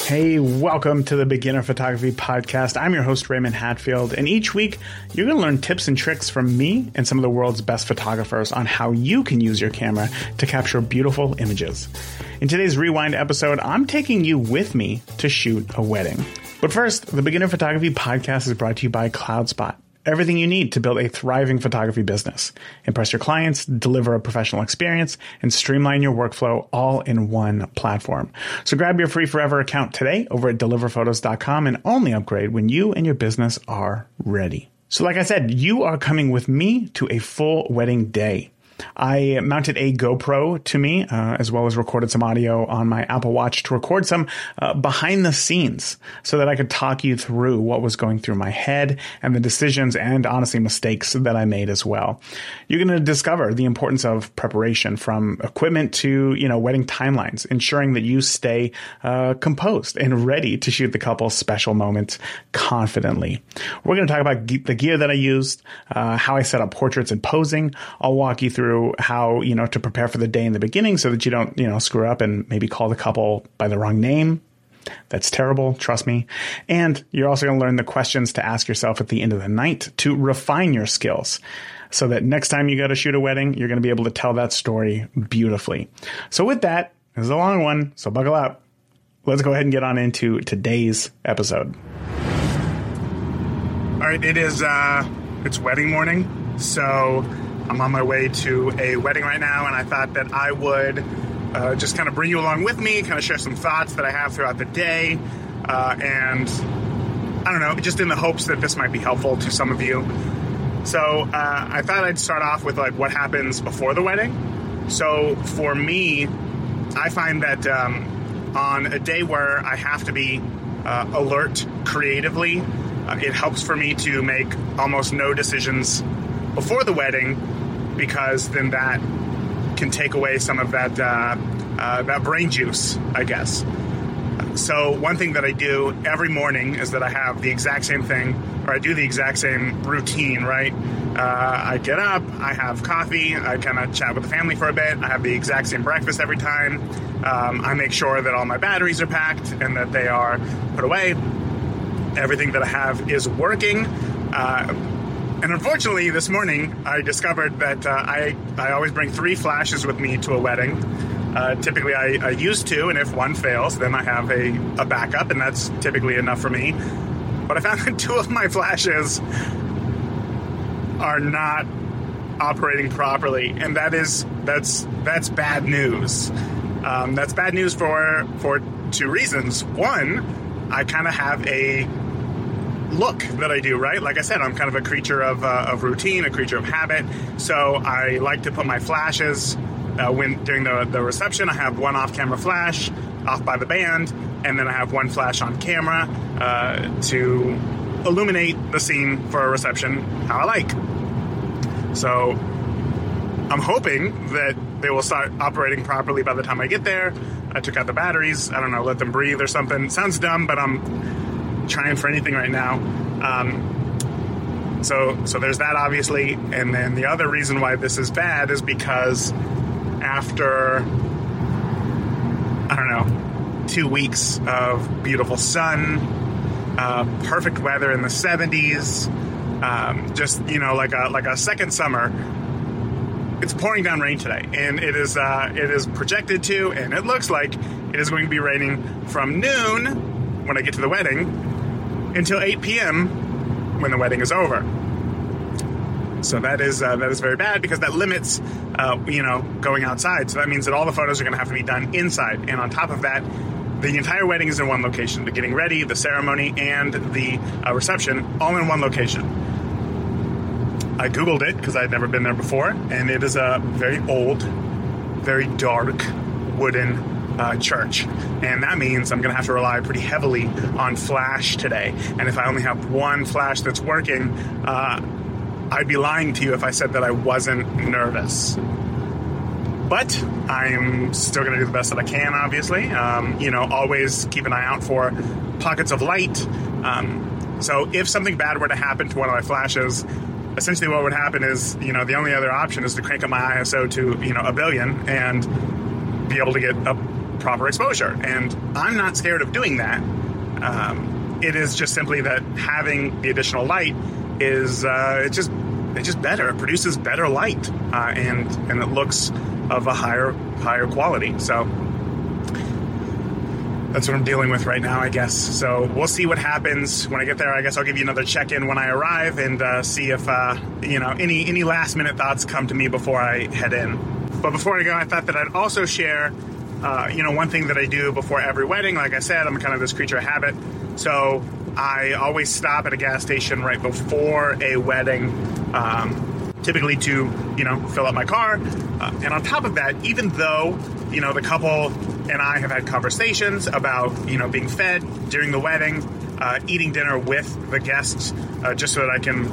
Hey, welcome to the Beginner Photography Podcast. I'm your host, Raymond Hatfield, and each week you're going to learn tips and tricks from me and some of the world's best photographers on how you can use your camera to capture beautiful images. In today's Rewind episode, I'm taking you with me to shoot a wedding. But first, the Beginner Photography Podcast is brought to you by CloudSpot. Everything you need to build a thriving photography business. Impress your clients, deliver a professional experience, and streamline your workflow all in one platform. So grab your free forever account today over at deliverphotos.com and only upgrade when you and your business are ready. So like I said, you are coming with me to a full wedding day. I mounted a GoPro to me, as well as recorded some audio on my Apple Watch to record some behind the scenes so that I could talk you through what was going through my head and the decisions and honestly mistakes that I made as well. You're going to discover the importance of preparation from equipment to, wedding timelines, ensuring that you stay composed and ready to shoot the couple's special moments confidently. We're going to talk about the gear that I used, how I set up portraits and posing. I'll walk you through how, to prepare for the day in the beginning so that you don't, screw up and maybe call the couple by the wrong name. That's terrible. Trust me. And you're also going to learn the questions to ask yourself at the end of the night to refine your skills so that next time you go to shoot a wedding, you're going to be able to tell that story beautifully. So with that, this is a long one, so buckle up. Let's go ahead and get on into today's episode. All right. It's wedding morning. So I'm on my way to a wedding right now, and I thought that I would just kind of bring you along with me, kind of share some thoughts that I have throughout the day, and I don't know, just in the hopes that this might be helpful to some of you. So I thought I'd start off with what happens before the wedding. So for me, I find that on a day where I have to be alert creatively, it helps for me to make almost no decisions before the wedding, because then that can take away some of that brain juice, I guess. So one thing that I do every morning is that I have the exact same thing, or I do the exact same routine, right? I get up, I have coffee, I kind of chat with the family for a bit, I have the exact same breakfast every time. I make sure that all my batteries are packed and that they are put away. Everything that I have is working. And unfortunately, this morning, I discovered that I always bring 3 flashes with me to a wedding. Typically, I use 2, and if one fails, then I have a backup, and that's typically enough for me. But I found that 2 of my flashes are not operating properly, and that's bad news. That's bad news for 2 reasons. One, I kind of have a look that I do, right? Like I said, I'm kind of a creature of routine, a creature of habit. So I like to put my flashes during the reception. I have one off-camera flash off by the band, and then I have one flash on camera to illuminate the scene for a reception how I like. So I'm hoping that they will start operating properly by the time I get there. I took out the batteries. I don't know, let them breathe or something. Sounds dumb, but I'm trying for anything right now. So there's that, obviously. And then the other reason why this is bad is because after, 2 weeks of beautiful sun, perfect weather in the 70s, just, like a second summer, it's pouring down rain today. And it is projected to, and it looks like it is going to be raining from noon when I get to the wedding until 8 p.m. when the wedding is over. So that is very bad, because that limits, going outside. So that means that all the photos are going to have to be done inside. And on top of that, the entire wedding is in one location. The getting ready, the ceremony, and the reception, all in one location. I Googled it because I had never been there before, and it is a very old, very dark wooden church, and that means I'm going to have to rely pretty heavily on flash today. And if I only have one flash that's working, I'd be lying to you if I said that I wasn't nervous. But I'm still going to do the best that I can, obviously. Always keep an eye out for pockets of light. So if something bad were to happen to one of my flashes, essentially what would happen is, the only other option is to crank up my ISO to, a billion and be able to get a proper exposure. And I'm not scared of doing that. It is just simply that having the additional light is it's just better. It produces better light, and it looks of a higher quality. So that's what I'm dealing with right now, I guess. So we'll see what happens when I get there. I guess I'll give you another check-in when I arrive and see if any last-minute thoughts come to me before I head in. But before I go, I thought that I'd also share one thing that I do before every wedding. Like I said, I'm kind of this creature of habit. So I always stop at a gas station right before a wedding, typically to, fill up my car. And on top of that, even though, the couple and I have had conversations about, being fed during the wedding, eating dinner with the guests, just so that I can,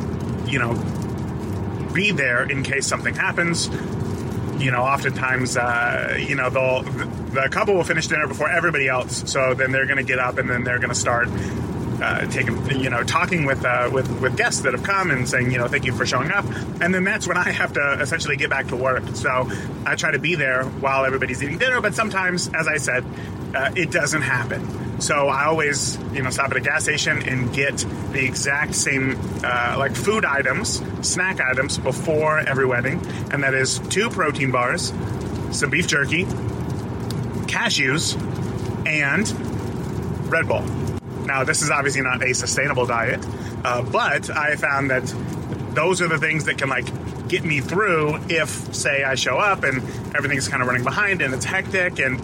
be there in case something happens. Oftentimes, the couple will finish dinner before everybody else. So then they're going to get up and then they're going to start talking with guests that have come and saying, thank you for showing up. And then that's when I have to essentially get back to work. So I try to be there while everybody's eating dinner. But sometimes, as I said, it doesn't happen. So I always, stop at a gas station and get the exact same, food items, snack items before every wedding. And that is 2 protein bars, some beef jerky, cashews, and Red Bull. Now, this is obviously not a sustainable diet, but I found that those are the things that can, get me through if, say, I show up and everything's kind of running behind and it's hectic and,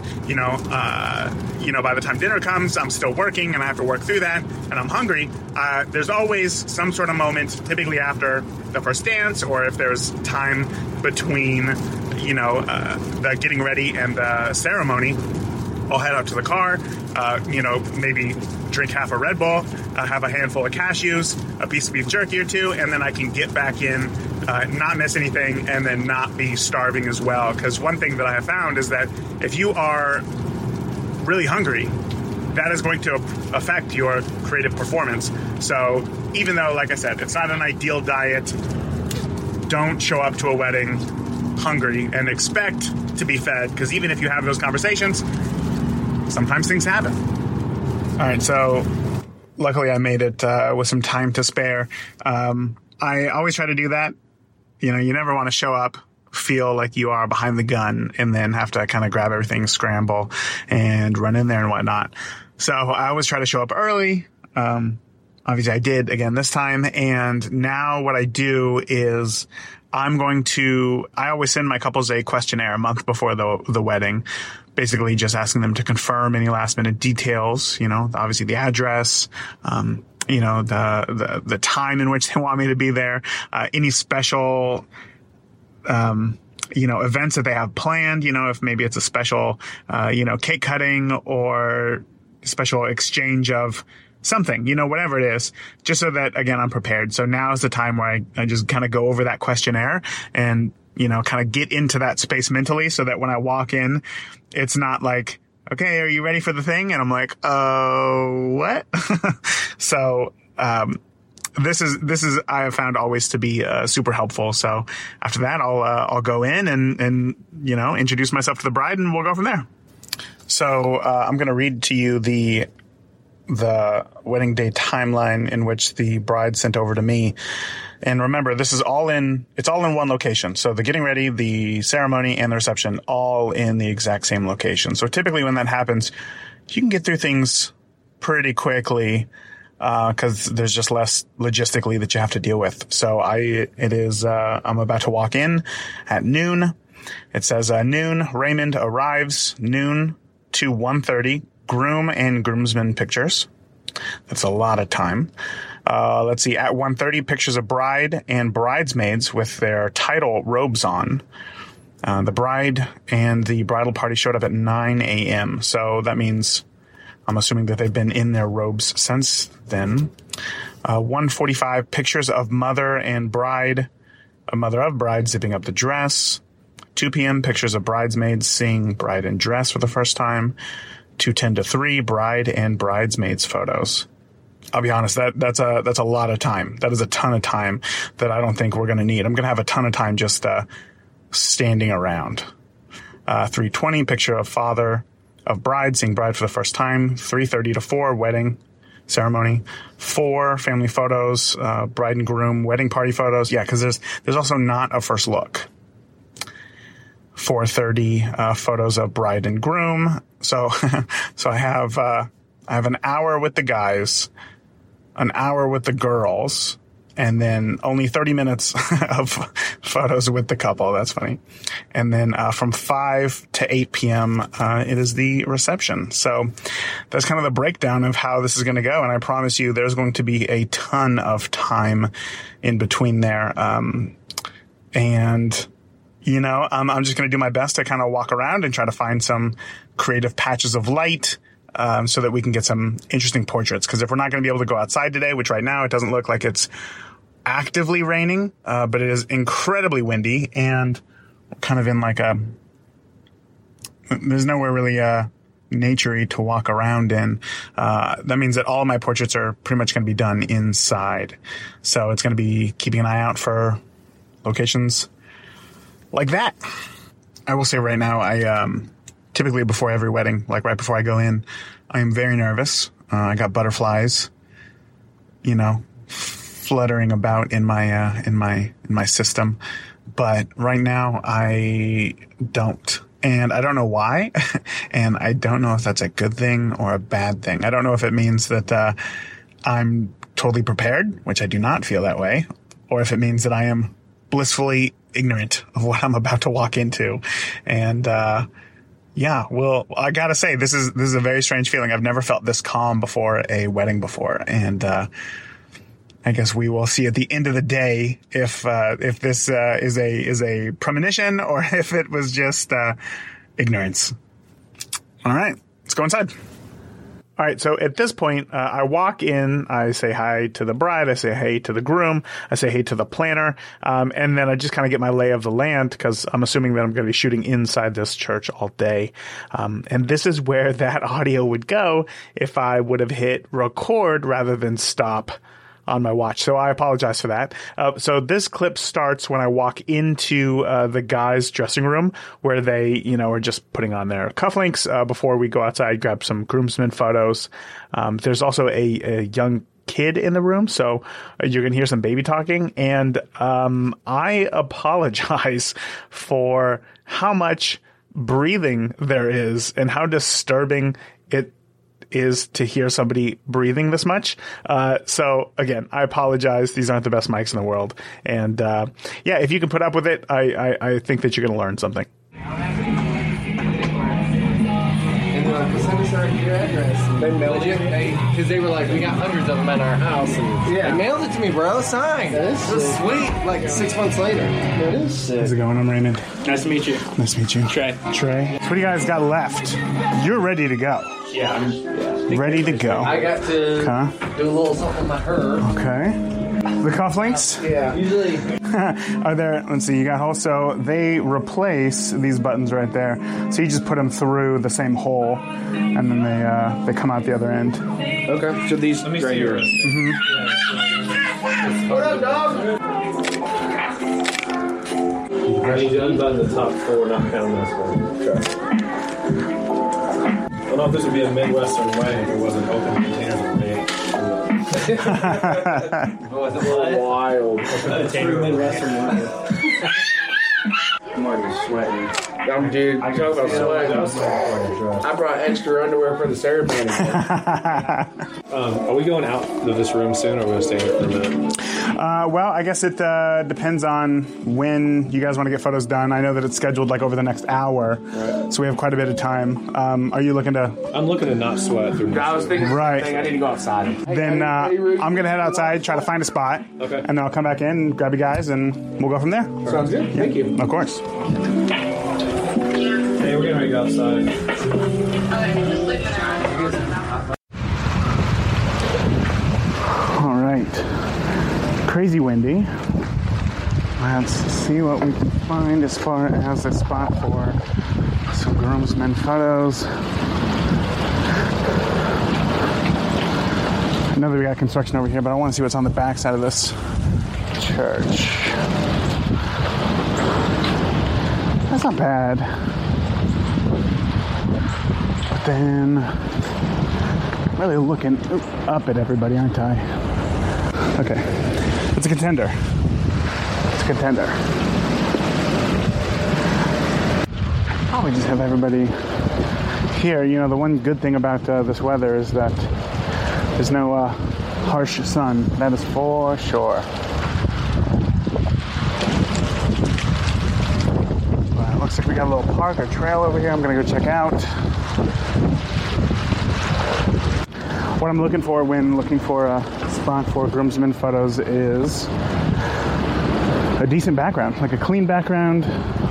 by the time dinner comes, I'm still working and I have to work through that and I'm hungry. There's always some sort of moment, typically after the first dance or if there's time between, the getting ready and the ceremony. I'll head out to the car, maybe drink half a Red Bull, have a handful of cashews, a piece of beef jerky or 2, and then I can get back in, not miss anything, and then not be starving as well. Because one thing that I have found is that if you are really hungry, that is going to affect your creative performance. So even though, like I said, it's not an ideal diet, don't show up to a wedding hungry and expect to be fed, because even if you have those conversations, sometimes things happen. All right, so luckily I made it with some time to spare. I always try to do that. You never want to show up, feel like you are behind the gun, and then have to kind of grab everything, scramble, and run in there and whatnot. So I always try to show up early. Obviously I did again this time. And now what I do is I always send my couples a questionnaire a month before the wedding, basically just asking them to confirm any last minute details, obviously the address, the time in which they want me to be there, any special, events that they have planned, if maybe it's a special, cake cutting or special exchange of something, whatever it is, just so that, again, I'm prepared. So now is the time where I just kind of go over that questionnaire and, kind of get into that space mentally so that when I walk in, it's not like, okay, are you ready for the thing? And I'm like, oh, what? So, this is, I have found always to be, super helpful. So after that, I'll go in and, introduce myself to the bride and we'll go from there. So, I'm going to read to you the wedding day timeline in which the bride sent over to me. And remember, it's all in one location. So the getting ready, the ceremony, and the reception, all in the exact same location. So typically when that happens, you can get through things pretty quickly, cause there's just less logistically that you have to deal with. So I'm about to walk in at noon. It says, noon, Raymond arrives, noon to 1:30. Groom and groomsmen pictures. That's a lot of time. Let's see. At 1:30, pictures of bride and bridesmaids with their title robes on. The bride and the bridal party showed up at 9 a.m. So that means I'm assuming that they've been in their robes since then. 1:45, pictures of mother and bride, a mother of bride zipping up the dress. 2 p.m., pictures of bridesmaids seeing bride in dress for the first time. 2:10 to 3, bride and bridesmaids photos. I'll be honest, that's a lot of time. That is a ton of time that I don't think we're going to need. I'm going to have a ton of time just standing around. 3:20, picture of father of bride, seeing bride for the first time. 3:30 to 4, wedding ceremony. 4, family photos, bride and groom, wedding party photos. Yeah, because there's also not a first look. 4:30, photos of bride and groom. So, so I have an hour with the guys, an hour with the girls, and then only 30 minutes of photos with the couple. That's funny. And then from 5 to 8 p.m., it is the reception. So that's kind of the breakdown of how this is going to go. And I promise you there's going to be a ton of time in between there. And, you know, I'm just going to do my best to kind of walk around and try to find some creative patches of light, so that we can get some interesting portraits. Because if we're not going to be able to go outside today, which right now it doesn't look like it's actively raining, but it is incredibly windy, and kind of in like there's nowhere really nature-y to walk around in. That means that all of my portraits are pretty much going to be done inside. So it's going to be keeping an eye out for locations like that. I will say right now, I typically before every wedding, like right before I go in, I am very nervous. I got butterflies, you know, fluttering about in my system. But right now I don't. And I don't know why. And I don't know if that's a good thing or a bad thing. I don't know if it means that I'm totally prepared, which I do not feel that way, or if it means that I am blissfully ignorant of what I'm about to walk into. And yeah, well, I gotta say, this is a very strange feeling. I've never felt this calm before a wedding before. And I guess we will see at the end of the day if this is a premonition or if it was just ignorance. All right, let's go inside. All right, so at this point, I walk in, I say hi to the bride, I say hey to the groom, I say hey to the planner, and then I just kind of get my lay of the land because I'm assuming that I'm going to be shooting inside this church all day. And this is where that audio would go if I would have hit record rather than stop on my watch. So I apologize for that. So this clip starts when I walk into the guys' dressing room where they, you know, are just putting on their cufflinks before we go outside, grab some groomsmen photos. There's also a young kid in the room, so you're going to hear some baby talking. And I apologize for how much breathing there is and how disturbing it is to hear somebody breathing this much. So again, I apologize. These aren't the best mics in the world. And yeah, if you can put up with it, I think that you're going to learn something. Send us your address. They mailed you? Because they were like, we got hundreds of them at our house. And yeah. They mailed it to me, bro. Signed. That is sweet. Like 6 months later. That is sick. How's it going? I'm Raymond. Nice to meet you. Nice to meet you. Trey. So what do you guys got left? You're ready to go. Yeah. Ready to go. I got to do a little something with her. Okay. The cufflinks? Yeah. Usually. Are there, let's see, you got holes. So they replace these buttons right there. So you just put them through the same hole and then they come out the other end. Okay. So these right here. What up, dog? I need to unbutton the top 4, not counting this one. Okay. I don't know if this would be a Midwestern way if it wasn't open containers for me. It was a little wild. True Midwestern way. I'm already sweating. Dude, I talk about sweating. I brought extra underwear for the ceremony. Are we going out of this room soon, or are we going to stay here for a minute? Well, I guess it depends on when you guys want to get photos done. I know that it's scheduled like over the next hour, right. So we have quite a bit of time. Are you looking to? I'm looking to not sweat through. I was thinking, right. I need to go outside. Then I'm gonna head outside, try to find a spot, okay, and then I'll come back in, grab you guys, and we'll go from there. Sounds good. Thank you. Of course. Hey, we're gonna go outside. All right. Crazy windy. Let's see what we can find as far as a spot for some groomsmen photos. I know that we got construction over here, but I want to see what's on the back side of this church. That's not bad. But then, really looking up at everybody, aren't I? Okay, it's a contender. It's a contender. Probably just have everybody here. You know, the one good thing about this weather is that there's no harsh sun. That is for sure. But it looks like we got a little park or trail over here. I'm gonna go check out. What I'm looking for when looking for a spot for groomsmen photos is a decent background, like a clean background.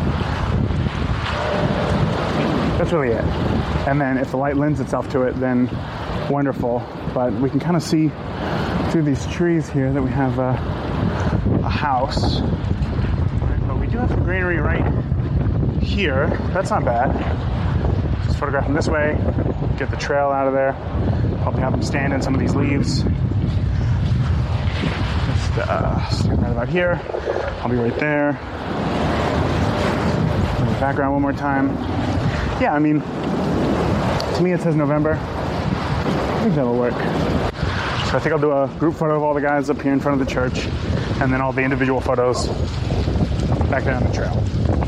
That's really it. And then if the light lends itself to it, then wonderful. But we can kind of see through these trees here that we have a house. But we do have some greenery right here. That's not bad. Just photograph them this way, get the trail out of there. Probably have them stand in some of these leaves. Just stand right about here. I'll be right there. In the background one more time. Yeah, I mean, to me it says November. I think that'll work. So I think I'll do a group photo of all the guys up here in front of the church, and then all the individual photos back down the trail.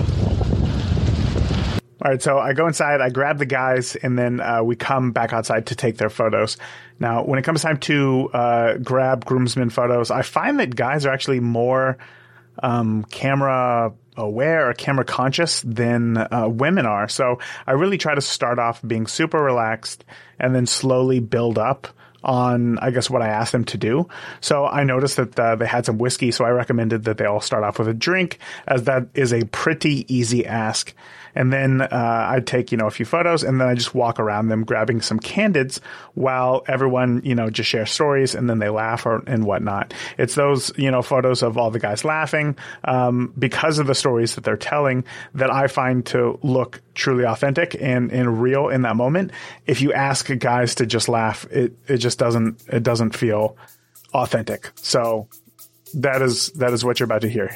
All right, so I go inside, I grab the guys, and then we come back outside to take their photos. Now, when it comes time to grab groomsmen photos, I find that guys are actually more camera aware or camera conscious than women are. So I really try to start off being super relaxed and then slowly build up on, I guess, what I asked them to do. So I noticed that they had some whiskey, so I recommended that they all start off with a drink, as that is a pretty easy ask. And then I'd take, a few photos, and then I just walk around them grabbing some candids while everyone, just shares stories, and then they laugh and whatnot. It's those, photos of all the guys laughing because of the stories that they're telling that I find to look truly authentic and real in that moment. If you ask guys to just laugh, it just doesn't feel authentic. So that is what you're about to hear.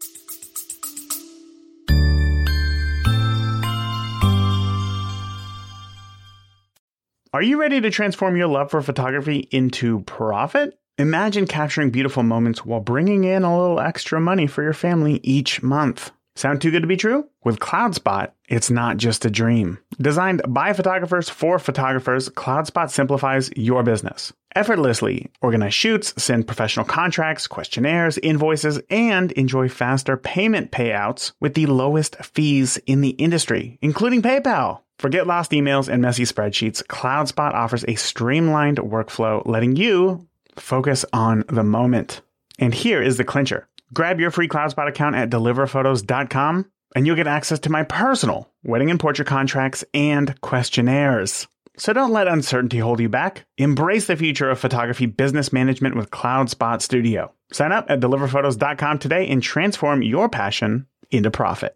Are you ready to transform your love for photography into profit? Imagine capturing beautiful moments while bringing in a little extra money for your family each month. Sound too good to be true? With CloudSpot, it's not just a dream. Designed by photographers for photographers, CloudSpot simplifies your business. Effortlessly organize shoots, send professional contracts, questionnaires, invoices, and enjoy faster payment payouts with the lowest fees in the industry, including PayPal. Forget lost emails and messy spreadsheets. CloudSpot offers a streamlined workflow, letting you focus on the moment. And here is the clincher. Grab your free CloudSpot account at deliverphotos.com, and you'll get access to my personal wedding and portrait contracts and questionnaires. So don't let uncertainty hold you back. Embrace the future of photography business management with CloudSpot Studio. Sign up at deliverphotos.com today and transform your passion into profit.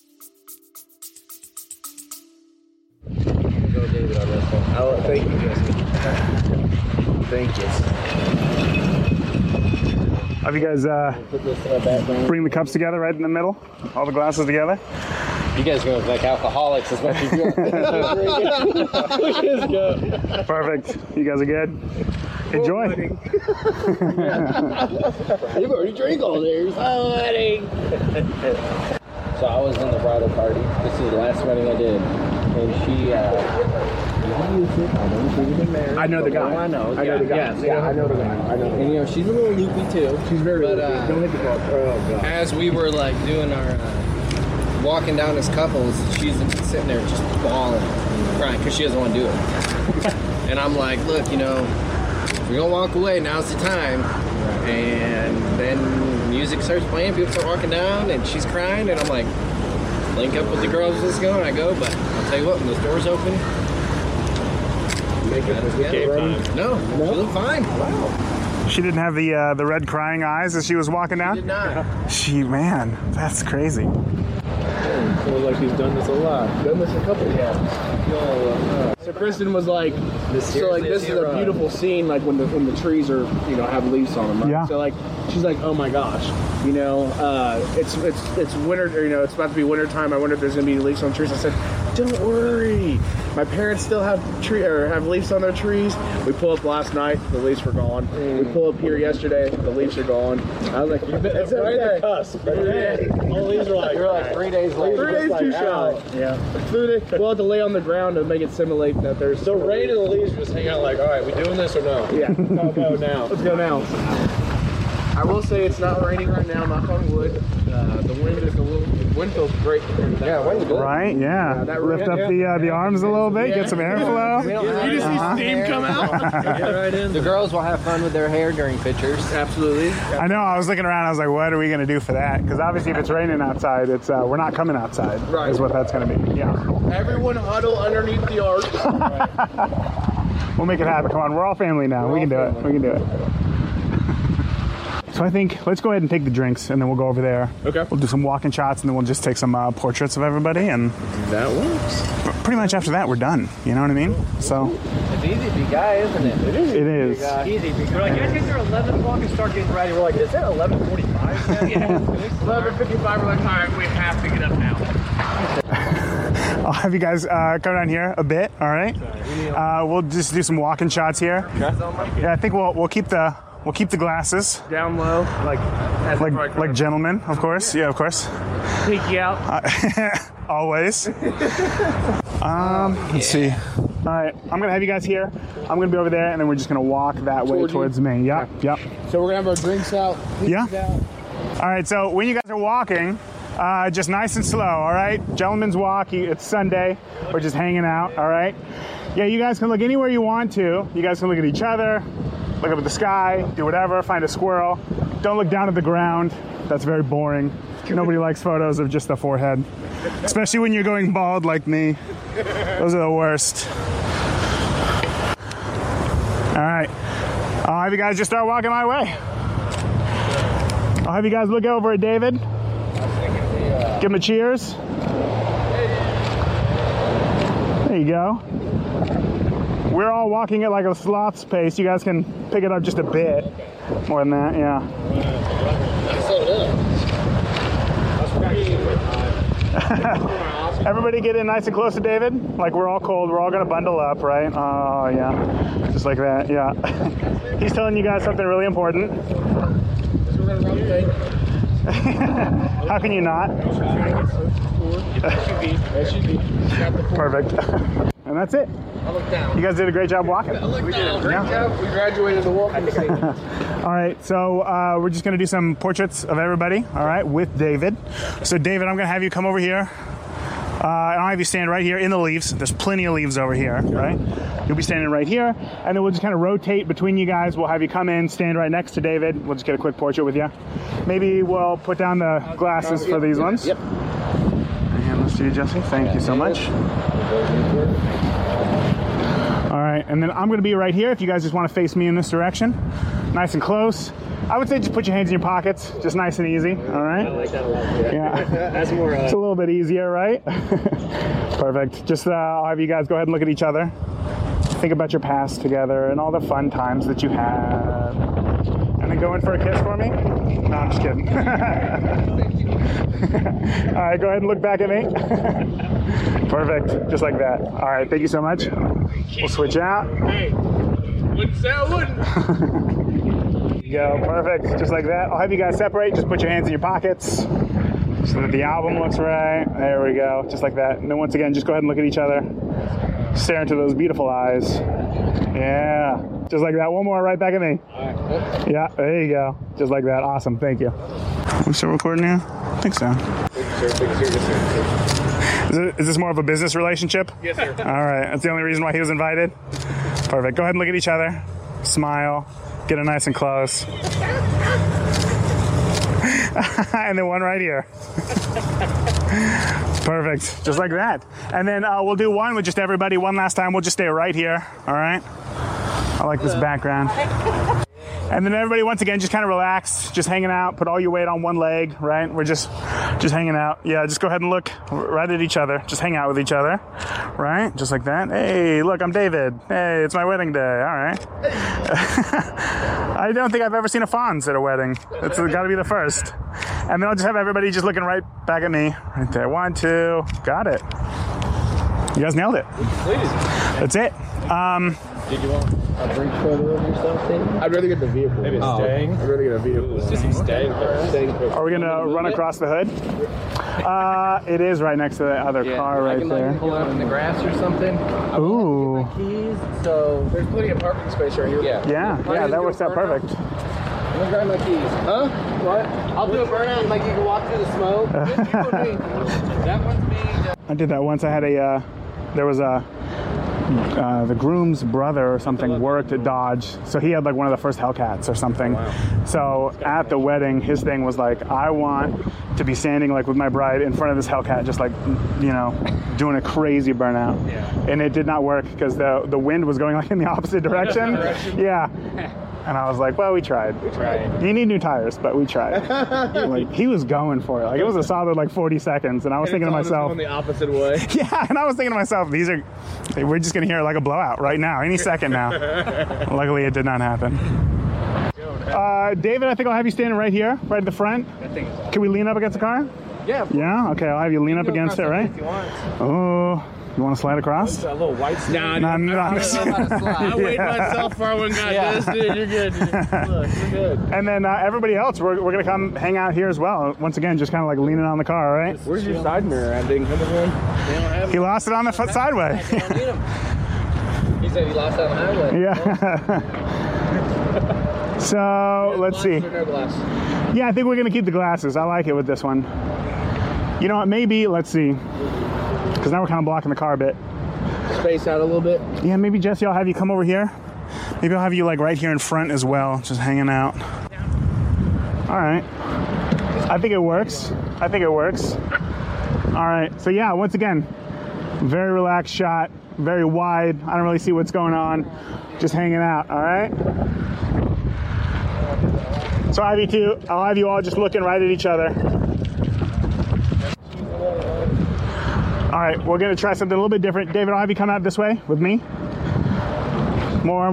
Go David on this one. Thank you, Jesse. Thank you. Have you guys bring the cups together right in the middle? All the glasses together? You guys are going to look like alcoholics as much as you want. Perfect. You guys are good? Enjoy. You've already drank all day. So I was in the bridal party. This is the last wedding I did. And she, I know the guy. I know. I know the guy. Yes, yeah, I know the guy. I know. And she's a little loopy too. She's very loopy. Don't hit the ball. Oh god. As we were doing our walking down as couples, she's sitting there just bawling, crying because she doesn't want to do it. And I'm like, look, if we're gonna walk away, now's the time. And then music starts playing, people start walking down, and she's crying, and I'm like, link up with the girls as go, and I go, but I'll tell you what, when those doors open, Make it game time. No, she looked fine. Wow. She didn't have the red crying eyes as she was walking down? She did not. Man, that's crazy. Feels like he's done this a lot. Done this a couple times. So Kristen was like, this is a beautiful scene, like when the trees are, have leaves on them, right? Yeah. So she's like, oh my gosh, it's winter, it's about to be winter time. I wonder if there's gonna be leaves on the trees. I said, don't worry. My parents still have have leaves on their trees. We pull up last night, the leaves were gone. We pull up here yesterday, the leaves are gone. I was like, it's right at the cusp. All the leaves are like, You're like 3 days late. 3 days too shy. Yeah. We'll have to lay on the ground to make it simulate that there's. So rain and the leaves just hang out like, all right, we doing this or no? Yeah. No, go now. Let's go now. I will say it's not raining right now, knock on wood. The wind feels great. Yeah, wind's good. Right? Yeah. Lift up the arms a little bit, get some airflow. You just see steam come out. Get right in. The girls will have fun with their hair during pictures. Absolutely. I know, I was looking around, I was like, what are we going to do for that? Because obviously if it's raining outside, it's we're not coming outside, Right. is what that's going to be. Yeah. Everyone huddle underneath the arch. We'll make it happen. Come on, we're all family now. We can do it. We can do it. So I think, let's go ahead and take the drinks, and then we'll go over there. Okay. We'll do some walking shots, and then we'll just take some portraits of everybody, and That works. pretty much after that, we're done. You know what I mean? So, It's easy to be guy, isn't it? it is. Easy to be We're like, guys, are 11 o'clock and start getting ready. We're like, is that 11:45? 11:55, we're like, all right, we have to get up now. I'll have you guys come down here a bit, all right? We'll just do some walking shots here. Yeah, I think we'll keep the glasses, Down low, like gentlemen, of course. Yeah, of course. peek you out. Always. Let's see. All right, I'm gonna have you guys here. I'm gonna be over there, and then we're just gonna walk that way towards me. Yep, yep. So we're gonna have our drinks out. Yeah. All right, so when you guys are walking, just nice and slow, all right? Gentlemen's walk, it's Sunday. We're just hanging out, all right? Yeah, you guys can look anywhere you want to. You guys can look at each other, look up at the sky, do whatever, find a squirrel. Don't look down at the ground. That's very boring. Nobody likes photos of just the forehead, especially when you're going bald like me. Those are the worst. All right, I'll have you guys just start walking my way. I'll have you guys look over at David. Give him a cheers. There you go. We're all walking at like a sloth's pace. You guys can pick it up just a bit more than that, yeah. Everybody get in nice and close to David. Like we're all cold. We're all gonna bundle up, right? Oh yeah, just like that. Yeah. He's telling you guys something really important. How can you not? Perfect. And that's it. I look down. You guys did a great job walking. We did a great job. We graduated the walking scene. All right, so we're just going to do some portraits of everybody, all right, with David. So, David, I'm going to have you come over here. I'll have you stand right here in the leaves. There's plenty of leaves over here, right? You'll be standing right here, and then we'll just kind of rotate between you guys. We'll have you come in, stand right next to David. We'll just get a quick portrait with you. Maybe we'll put down the glasses for these ones. Yep. And let's see you, Jesse. Thank you so much. All right, and then I'm going to be right here if you guys just want to face me in this direction. Nice and close. I would say just put your hands in your pockets, just nice and easy, all right? I like that a lot. Yeah. That's more. It's a little bit easier, right? Perfect. Just I'll have you guys go ahead and look at each other. Think about your past together and all the fun times that you had. And then go in for a kiss for me? No, I'm just kidding. All right, go ahead and look back at me. Perfect. Just like that. All right, thank you so much. We'll switch out. Hey, wouldn't say I wouldn't. Go, perfect, just like that. I'll have you guys separate, just put your hands in your pockets so that the album looks right. There we go, just like that. And then once again, just go ahead and look at each other. Stare into those beautiful eyes. Yeah, just like that. One more right back at me. Yeah, there you go, just like that. Awesome, thank you. We still recording now? I think so. Is this more of a business relationship? Yes, sir. All right, that's the only reason why he was invited. Perfect, go ahead and look at each other. Smile. Get it nice and close. And then one right here. Perfect. Just like that. And then we'll do one with just everybody one last time. We'll just stay right here. All right? I like this background. And then everybody, once again, just kind of relax, just hanging out, put all your weight on one leg, right? We're just hanging out. Yeah, just go ahead and look right at each other. Just hang out with each other, right? Just like that. Hey, look, I'm David. Hey, it's my wedding day. All right. I don't think I've ever seen a Fonz at a wedding. It's got to be the first. And then I'll just have everybody just looking right back at me. Right there. 1, 2. Got it. You guys nailed it. That's it. Did you want a drink photo of yourself, Dave? I'd rather get the vehicle. Maybe it's staying. I'd rather get a vehicle. It's just staying. Are we gonna run across the hood? It is right next to the other car right there. Pull out in the grass or something. Ooh. Keys. So There's plenty of parking space right here. Yeah, that works out perfect. I'm gonna grab my keys. Huh? What? I'll do a burnout and like you can walk through the smoke. That one's being. I did that once. I had there was the groom's brother or something worked at Dodge, so he had like one of the first Hellcats or something. So at the wedding, his thing was like, I want to be standing like with my bride in front of this Hellcat, just like, doing a crazy burnout. And it did not work because the wind was going like in the opposite direction. Yeah. And I was like, well, we tried. You need new tires, but we tried. Like, he was going for it. Like, it was a solid, 40 seconds. And I was thinking to myself... going the opposite way. Yeah, and I was thinking to myself, we're just going to hear like a blowout right now, any second now. Luckily, it did not happen. David, I think I'll have you standing right here, right at the front. Can we lean up against the car? Yeah. Yeah? Okay, I'll have you lean up against it, right? If you want. Oh... You want to slide across? That little white stuff. I weighed myself for when got this, dude. You're good. Look, you're good. And then everybody else, we're going to come hang out here as well. Once again, just kind of like leaning on the car, all right? Where's your side mirror at? Didn't come with one? They don't have He lost it on the sideway. They don't need 'em. He said he lost it on the highway. Yeah. So, let's see. No glass. Yeah, I think we're going to keep the glasses. I like it with this one. You know what? Maybe, let's see. Because now we're kind of blocking the car a bit. Space out a little bit. Yeah, maybe Jesse, I'll have you come over here. Maybe I'll have you like right here in front as well, just hanging out. All right. I think it works. All right. So yeah, once again, very relaxed shot, very wide. I don't really see what's going on. Just hanging out. All right. So I'll have you all just looking right at each other. All right, we're gonna try something a little bit different. David, I'll have you come out this way with me. More.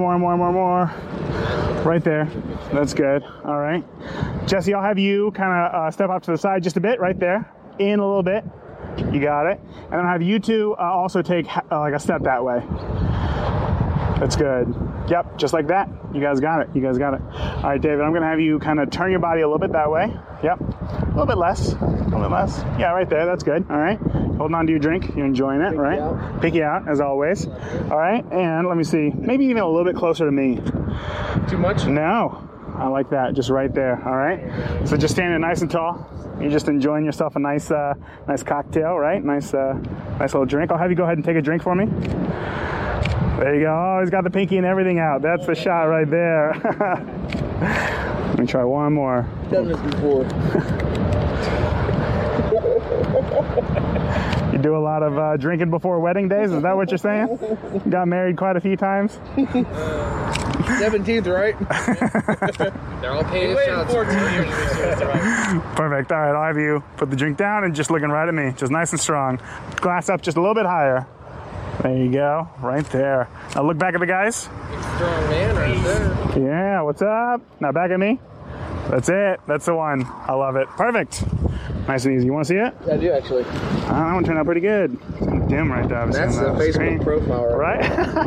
Right there. That's good. All right. Jesse, I'll have you kind of step off to the side just a bit, right there. In a little bit. You got it. And then I'll have you two also take like a step that way. That's good. Yep, just like that. You guys got it. All right, David, I'm gonna have you kind of turn your body a little bit that way. Yep. A little bit less. Yeah, right there. That's good. All right. Holding on to your drink. You're enjoying it, right? Pinky out, as always. All right. And let me see. Maybe even a little bit closer to me. Too much? No. I like that. Just right there. All right. So just standing nice and tall. You're just enjoying yourself a nice cocktail, right? Nice little drink. I'll have you go ahead and take a drink for me. There you go. Oh, he's got the pinky and everything out. That's the shot right there. Let me try one more. Done this before. You do a lot of drinking before wedding days? Is that what you're saying? You got married quite a few times? 17th, right? They're all paying shots. Perfect. All right, I'll have you put the drink down and just looking right at me. Just nice and strong. Glass up just a little bit higher. There you go. Right there. Now look back at the guys. Strong man right there. Yeah, what's up? Now back at me. That's it. That's the one. I love it. Perfect. Nice and easy. You want to see it? I do, actually. That one turned out pretty good. It's dim right there. That's the Facebook screen. profile, right?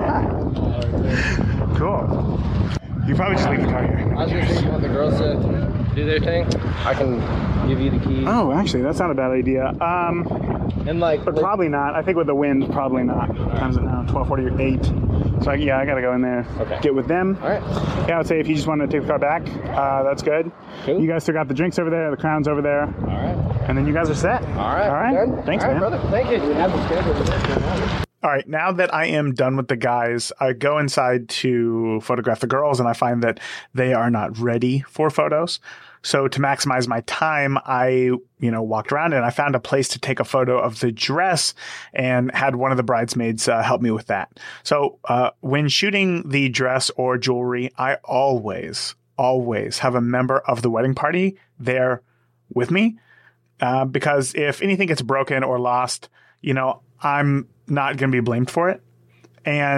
Cool. You probably just leave the car here. I was going to say, you want the girls to do their thing? I can give you the keys. Oh, actually, that's not a bad idea. And but probably not. I think with the wind, probably not. What time is it now? 12:48. So I got to go in there. Okay. Get with them. All right. Yeah, I would say if you just want to take the car back, that's good. Cool. You guys still got the drinks over there, the crowns over there. All right. And then you guys are set. All right. All right. Done? Thanks, all right, man. brother. Thank you. We have the schedule. All right, now that I am done with the guys, I go inside to photograph the girls and I find that they are not ready for photos. So to maximize my time, I, walked around and I found a place to take a photo of the dress and had one of the bridesmaids help me with that. So when shooting the dress or jewelry, I always have a member of the wedding party there with me because if anything gets broken or lost, I'm not going to be blamed for it. And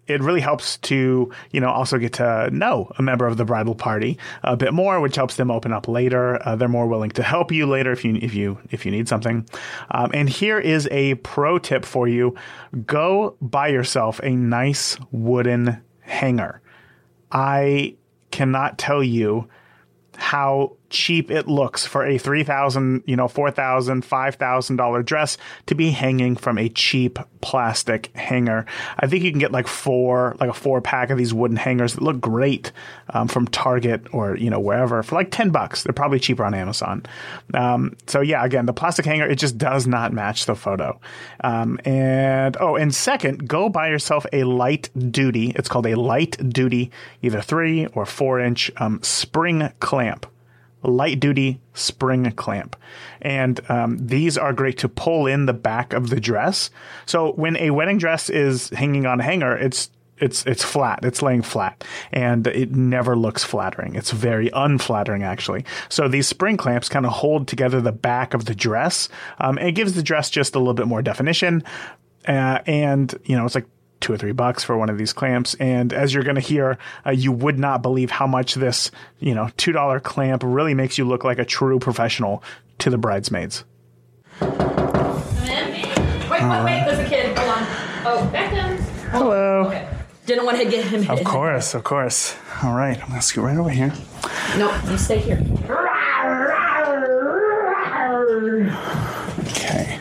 it really helps to, also get to know a member of the bridal party a bit more, which helps them open up later. They're more willing to help you later if you need something. And here is a pro tip for you. Go buy yourself a nice wooden hanger. I cannot tell you how cheap it looks for a $3,000, $4,000, $5,000 dress to be hanging from a cheap plastic hanger. I think you can get like a 4-pack of these wooden hangers that look great from Target or, wherever for like $10. They're probably cheaper on Amazon. So yeah, again, the plastic hanger, it just does not match the photo. And second, go buy yourself a light duty. It's called a light duty, either 3 or 4-inch spring clamp. Light duty spring clamp. And these are great to pull in the back of the dress. So when a wedding dress is hanging on a hanger, it's flat. It's laying flat, and it never looks flattering. It's very unflattering, actually. So these spring clamps kind of hold together the back of the dress. And it gives the dress just a little bit more definition. And it's like $2 or $3 for one of these clamps. And as you're going to hear, you would not believe how much this, $2 clamp really makes you look like a true professional to the bridesmaids. Come in. Wait, there's a kid. Hold on. Oh, back down. Hello. Okay. Didn't want to get him hit. Of course. All right, I'm going to scoot right over here. No, you stay here. Okay.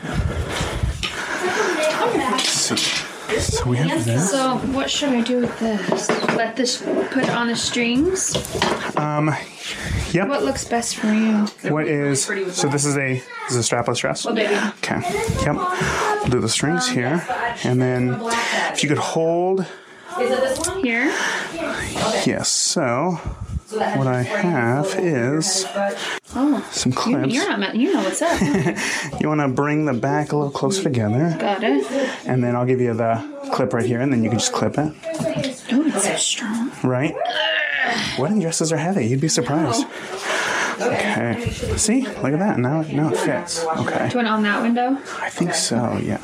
Let's see. So we have this. So what should I do with this? Let this put it on the strings? Yep. What looks best for you? So this is a strapless dress? Oh, baby. Okay. Yep. We'll do the strings here. And then if you could hold. Is it this one? Here? Yes. So what I have is some clips. You know what's up. You want to bring the back a little closer together. Got it. And then I'll give you the clip right here, and then you can just clip it. Oh, it's so strong. Right? Wedding dresses are heavy. You'd be surprised. Okay. See? Look at that. Now it fits. Okay. Do you want it on that window? I think so, yeah.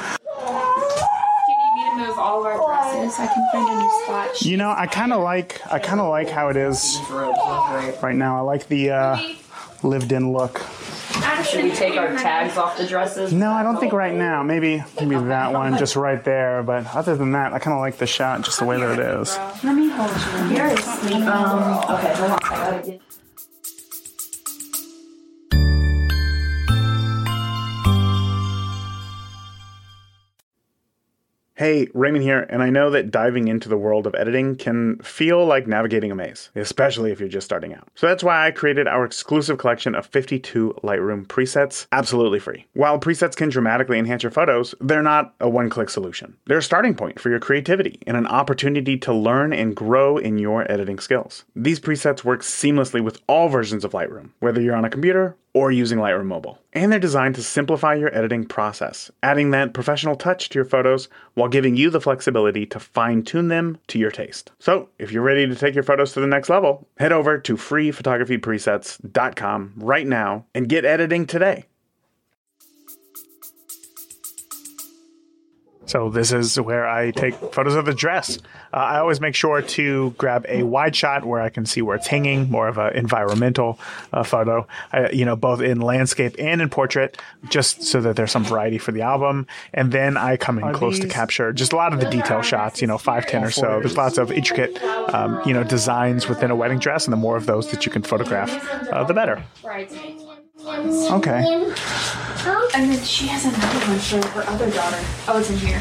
Do you need me to move all of our dresses? I can find a new spot. I kind of like how it is right now. I like the lived-in look. Should we take our tags off the dresses? No, I don't think right now. Maybe that one just right there. But other than that, I kind of like the shot just the way that it is. Let me hold you. Here is okay, hold on. I gotta get. Hey, Raymond here, and I know that diving into the world of editing can feel like navigating a maze, especially if you're just starting out. So that's why I created our exclusive collection of 52 Lightroom presets, absolutely free. While presets can dramatically enhance your photos, they're not a one-click solution. They're a starting point for your creativity and an opportunity to learn and grow in your editing skills. These presets work seamlessly with all versions of Lightroom, whether you're on a computer or using Lightroom Mobile. And they're designed to simplify your editing process, adding that professional touch to your photos while giving you the flexibility to fine-tune them to your taste. So, if you're ready to take your photos to the next level, head over to freephotographypresets.com right now and get editing today. So this is where I take photos of the dress. I always make sure to grab a wide shot where I can see where it's hanging, more of an environmental photo, both in landscape and in portrait, just so that there's some variety for the album. And then I come in close to capture just a lot of the detail shots, 5, 10 or so. There's lots of intricate, designs within a wedding dress, and the more of those that you can photograph, the better. Okay. And then she has another one for her other daughter. Oh, it's in here.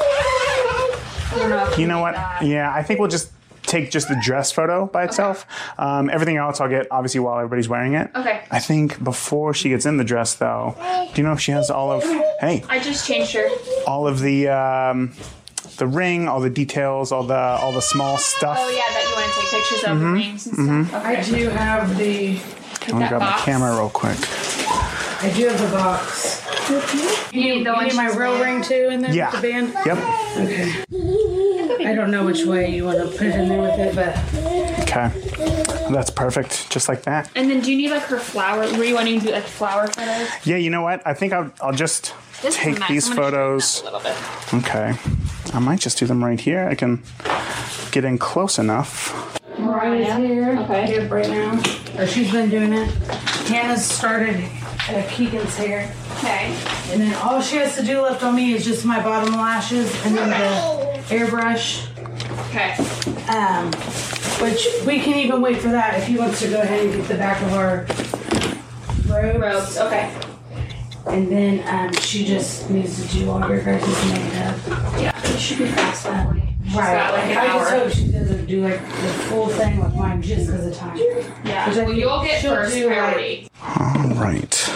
You know what? Yeah, I think we'll just take just the dress photo by itself. Everything else I'll get, obviously, while everybody's wearing it. Okay. I think before she gets in the dress, though, do you know if she has all of... Hey. I just changed her. All of the ring, all the details, all the small stuff. Oh, yeah, that you want to take pictures of the rings and stuff. Okay. I do have the... I'm going to grab my camera real quick. I do have the box. You need my real ring too in there with the band? Yep. Okay. I don't know which way you want to put it in there with it, but... Okay. That's perfect. Just like that. And then do you need her flower? Were you wanting to do flower photos? Yeah, you know what? I think I'll just take these photos. A little bit. Okay. I might just do them right here. I can get in close enough. Mariah's here. Okay. Here right now. Or she's been doing it. Hannah's started at Keegan's hair. Okay. And then all she has to do left on me is just my bottom lashes and then the airbrush. Okay. Which we can even wait for that if he wants to go ahead and get the back of our robes. Okay. And then she just needs to do all your guys' makeup. Yeah, it should be fast. She's got like an I hour. just hope she doesn't do like the full thing like mine just because of time. Yeah. Which I Well, think you'll get she'll first do, like, priority. All right.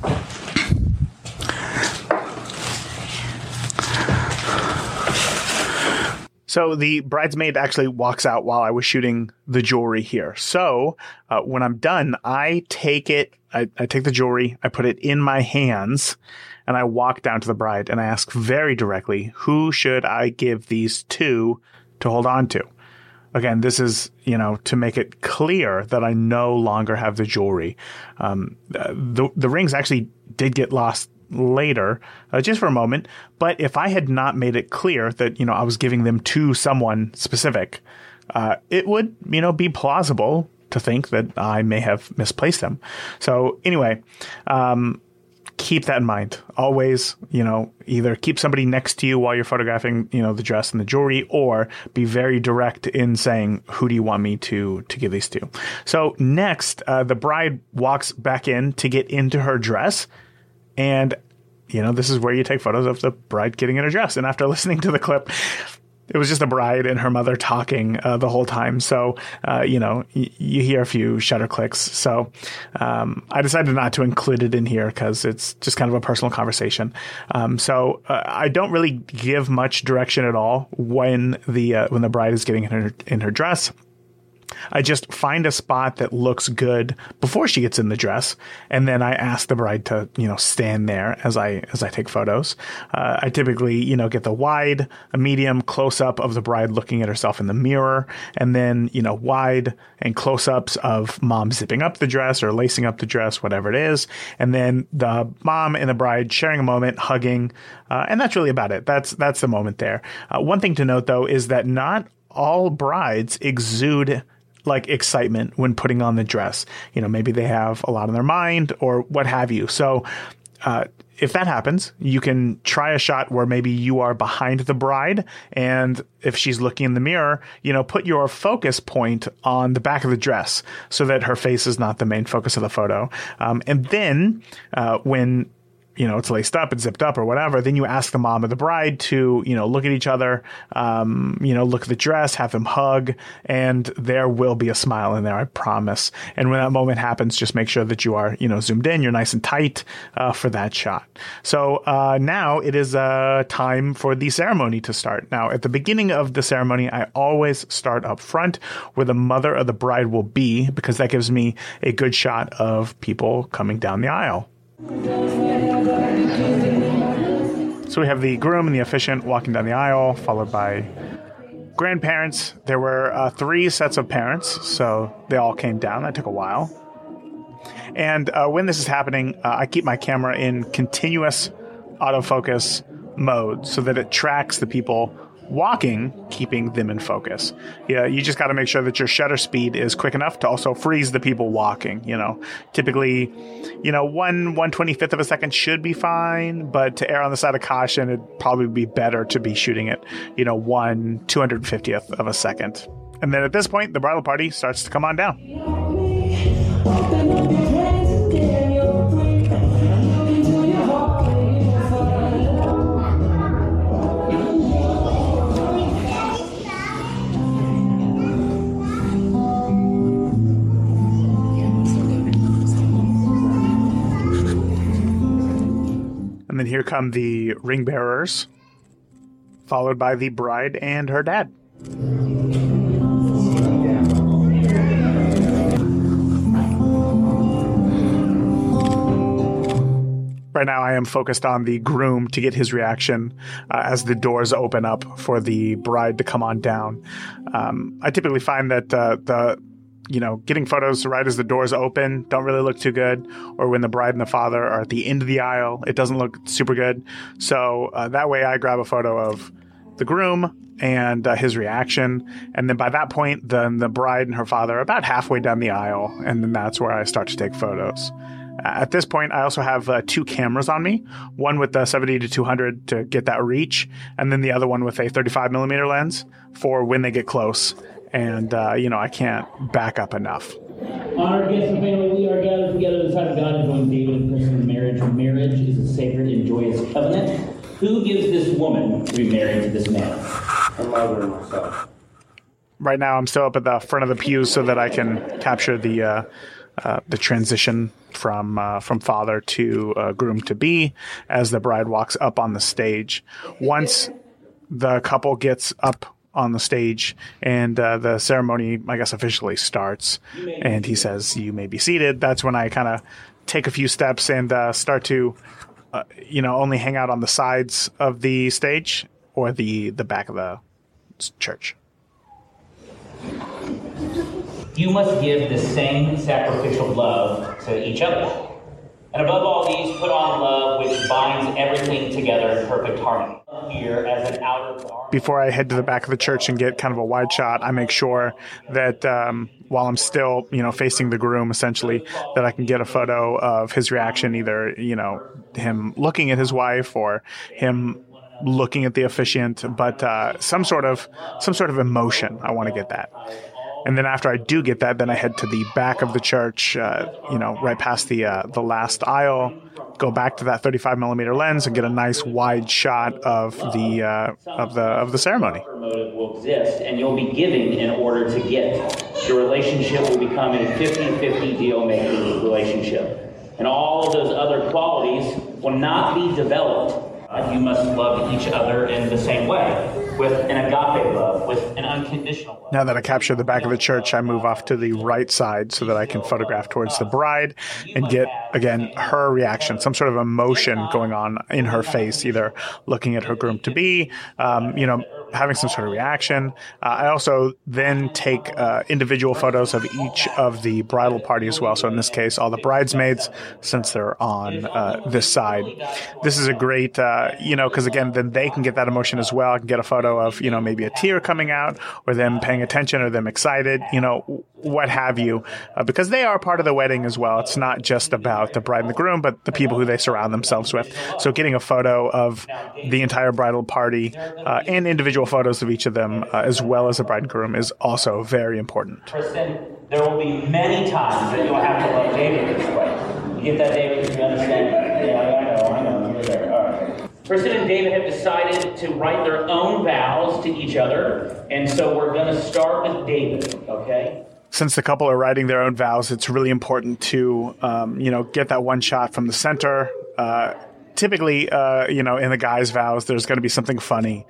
So the bridesmaid actually walks out while I was shooting the jewelry here. So when I'm done, I take it, I take the jewelry, I put it in my hands, and I walk down to the bride and I ask very directly, who should I give these to hold on to? Again, this is, to make it clear that I no longer have the jewelry. The rings actually did get lost later, just for a moment. But if I had not made it clear that, I was giving them to someone specific, it would, be plausible to think that I may have misplaced them. So anyway, keep that in mind. Always, either keep somebody next to you while you're photographing, the dress and the jewelry, or be very direct in saying, who do you want me to give these to? So next, the bride walks back in to get into her dress. And, this is where you take photos of the bride getting in her dress. And after listening to the clip, it was just the bride and her mother talking the whole time. So, you hear a few shutter clicks. So I decided not to include it in here because it's just kind of a personal conversation. So I don't really give much direction at all when the bride is getting in her dress. I just find a spot that looks good before she gets in the dress, and then I ask the bride to, stand there as I take photos. I typically, get the wide, a medium close-up of the bride looking at herself in the mirror, and then, wide and close-ups of mom zipping up the dress or lacing up the dress, whatever it is, and then the mom and the bride sharing a moment, hugging, and that's really about it. That's the moment there. One thing to note, though, is that not all brides exude like excitement when putting on the dress. Maybe they have a lot on their mind or what have you. So if that happens, you can try a shot where maybe you are behind the bride, and if she's looking in the mirror, put your focus point on the back of the dress so that her face is not the main focus of the photo. And then when it's laced up and zipped up or whatever, then you ask the mom of the bride to, look at each other, look at the dress, have them hug, and there will be a smile in there, I promise. And when that moment happens, just make sure that you are, zoomed in, you're nice and tight for that shot. So now it is time for the ceremony to start. Now, at the beginning of the ceremony, I always start up front where the mother of the bride will be, because that gives me a good shot of people coming down the aisle. So we have the groom and the officiant walking down the aisle, followed by grandparents. There were 3 sets of parents, so they all came down. That took a while. And when this is happening, I keep my camera in continuous autofocus mode so that it tracks the people walking, keeping them in focus. Yeah, you just got to make sure that your shutter speed is quick enough to also freeze the people walking. Typically, 1/125th of a second should be fine, but to err on the side of caution, it'd probably be better to be shooting at, 1/250th of a second. And then at this point, the bridal party starts to come on down. And then here come the ring bearers, followed by the bride and her dad. Right now I am focused on the groom to get his reaction as the doors open up for the bride to come on down. I typically find that getting photos right as the doors open don't really look too good, or when the bride and the father are at the end of the aisle, it doesn't look super good. So that way I grab a photo of the groom and his reaction. And then by that point, then the bride and her father are about halfway down the aisle. And then that's where I start to take photos. At this point, I also have 2 cameras on me, one with the 70-200 to get that reach, and then the other one with a 35mm lens for when they get close. And, I can't back up enough. Honored guests and family, we are gathered together in the sight of God and join David and Kristen in marriage. Marriage is a sacred and joyous covenant. Who gives this woman to be married to this man? Her mother and myself. Right now, I'm still up at the front of the pews so that I can capture the transition from father to groom to be as the bride walks up on the stage. Once the couple gets up on the stage and the ceremony, I guess, officially starts, and he says, "You may be seated," that's when I kind of take a few steps and start to, only hang out on the sides of the stage or the back of the church. You must give the same sacrificial love to each other. And above all these, put on love, which binds everything together in perfect harmony. Here, as an outer bar. Before I head to the back of the church and get kind of a wide shot, I make sure that while I'm still, facing the groom, essentially, that I can get a photo of his reaction, either, him looking at his wife or him looking at the officiant, but some sort of emotion. I want to get that. And then after I do get that, then I head to the back of the church, right past the last aisle, go back to that 35mm lens and get a nice wide shot of the ceremony. Motive will exist, and you'll be giving in order to get. Your relationship will become a 50-50 deal-making relationship. And all of those other qualities will not be developed. You must love each other in the same way, with an agape love, with an unconditional love. Now that I capture the back of the church, I move off to the right side so that I can photograph towards the bride and get, again, her reaction, some sort of emotion going on in her face, either looking at her groom-to-be, having some sort of reaction. I also then take individual photos of each of the bridal party as well. So in this case, all the bridesmaids, since they're on this side. This is a great, because again, then they can get that emotion as well. I can get a photo of, maybe a tear coming out or them paying attention or them excited, what have you, because they are part of the wedding as well. It's not just about the bride and the groom, but the people who they surround themselves with. So getting a photo of the entire bridal party and individual photos of each of them, as well as the bride and groom, is also very important. Kristen, there will be many times that you'll have to love David this way. You get that, David? You understand? Yeah, I know. You're there. All right. Kristen and David have decided to write their own vows to each other, and so we're going to start with David, okay? Since the couple are writing their own vows, it's really important to, get that one shot from the center. Typically, in the guy's vows, there's going to be something funny.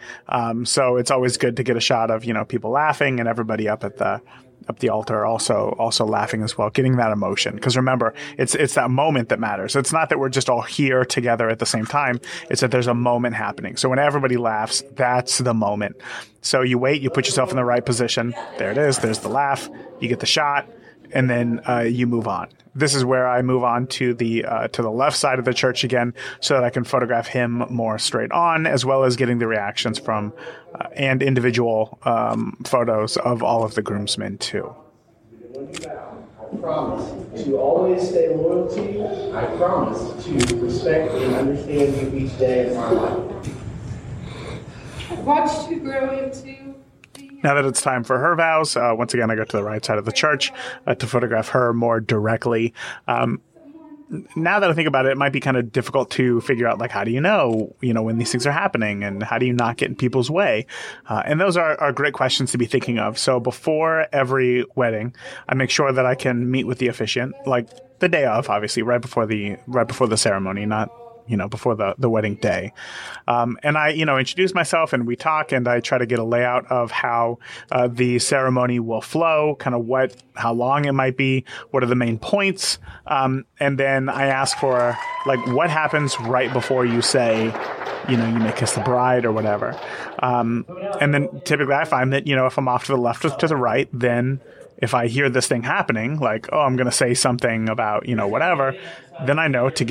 So it's always good to get a shot of, people laughing and everybody up at the altar also laughing as well, getting that emotion. Because remember, it's that moment that matters. It's not that we're just all here together at the same time. It's that there's a moment happening. So when everybody laughs, that's the moment. So you wait, you put yourself in the right position. There it is. There's the laugh. You get the shot. And then you move on. This is where I move on to the left side of the church again, so that I can photograph him more straight on, as well as getting the reactions from and individual photos of all of the groomsmen too. I promise to always stay loyal to you. I promise to respect and understand you each day of my life. I've watched you grow into. Now that it's time for her vows, once again, I go to the right side of the church to photograph her more directly. Now that I think about it, it might be kind of difficult to figure out, how do you know, when these things are happening, and how do you not get in people's way? And those are great questions to be thinking of. So before every wedding, I make sure that I can meet with the officiant, the day of, obviously, right before the ceremony, not before the wedding day. And I, introduce myself and we talk, and I try to get a layout of how the ceremony will flow, kind of how long it might be, what are the main points. And then I ask for what happens right before you say, you may kiss the bride or whatever. And then typically I find that, if I'm off to the left or to the right, then if I hear this thing happening, I'm going to say something about, whatever, then I know to get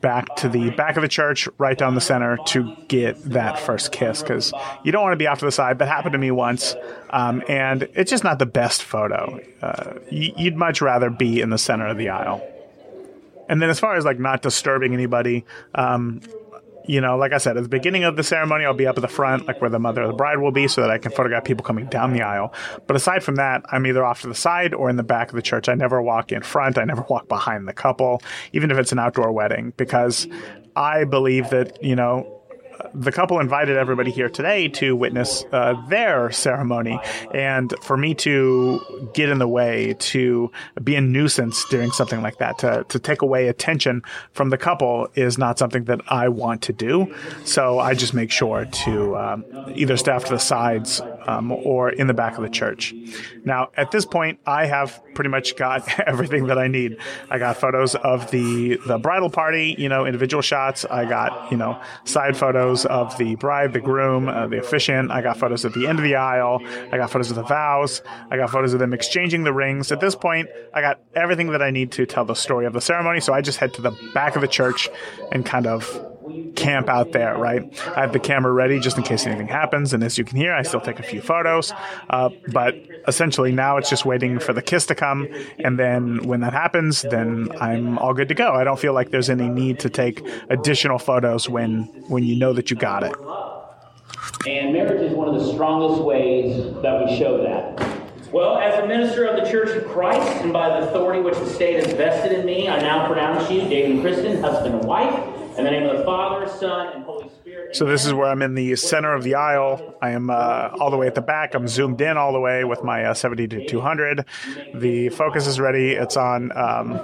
back to the back of the church, right down the center to get that first kiss, because you don't want to be off to the side. That happened to me once, and it's just not the best photo. You'd much rather be in the center of the aisle. And then as far as like not disturbing anybody, like I said, at the beginning of the ceremony, I'll be up at the front, like where the mother of the bride will be, so that I can photograph people coming down the aisle. But aside from that, I'm either off to the side or in the back of the church. I never walk in front. I never walk behind the couple, even if it's an outdoor wedding, because I believe that, the couple invited everybody here today to witness their ceremony. And for me to get in the way, to be a nuisance during something like that, to take away attention from the couple is not something that I want to do. So I just make sure to either stay off to the sides or in the back of the church. Now, at this point, I have pretty much got everything that I need. I got photos of the bridal party, individual shots. I got, side photos of the bride, the groom, the officiant. I got photos at the end of the aisle. I got photos of the vows. I got photos of them exchanging the rings. At this point, I got everything that I need to tell the story of the ceremony. So I just head to the back of the church and kind of camp out there, right? I have the camera ready just in case anything happens. And as you can hear, I still take a few photos. But essentially now it's just waiting for the kiss to come. And then when that happens, then I'm all good to go. I don't feel like there's any need to take additional photos when you know that you got it. And marriage is one of the strongest ways that we show that. Well, as a minister of the Church of Christ, and by the authority which the state has vested in me, I now pronounce you, David and Kristen, husband and wife, in the name of the Father, Son, and Holy Spirit. So this is where I'm in the center of the aisle. I am all the way at the back. I'm zoomed in all the way with my 70-200. The focus is ready. It's on,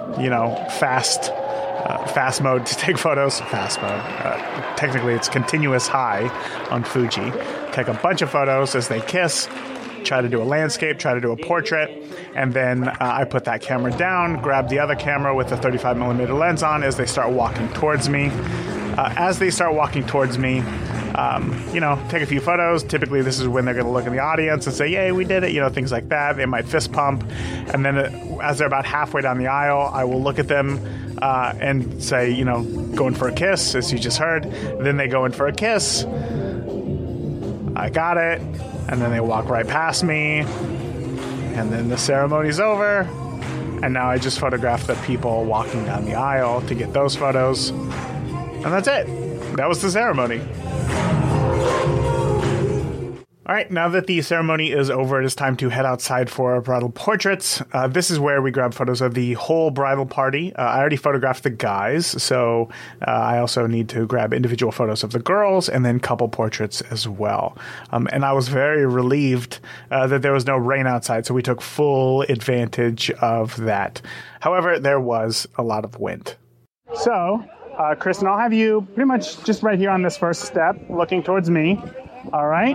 fast mode to take photos. Fast mode. Technically, it's continuous high on Fuji. Take a bunch of photos as they kiss. Try to do a landscape, try to do a portrait, and then I put that camera down, grab the other camera with the 35mm lens on as they start walking towards me. As they start walking towards me, take a few photos. Typically, this is when they're going to look in the audience and say, yay, we did it, things like that. They might fist pump. And then as they're about halfway down the aisle, I will look at them and say, going for a kiss, as you just heard. Then they go in for a kiss. I got it. And then they walk right past me, and then the ceremony's over, and now I just photograph the people walking down the aisle to get those photos, and that's it. That was the ceremony. All right, now that the ceremony is over, it is time to head outside for bridal portraits. This is where we grab photos of the whole bridal party. I already photographed the guys, so I also need to grab individual photos of the girls and then couple portraits as well. And I was very relieved that there was no rain outside, so we took full advantage of that. However, there was a lot of wind. So, Kristen, I'll have you pretty much just right here on this first step, looking towards me. All right.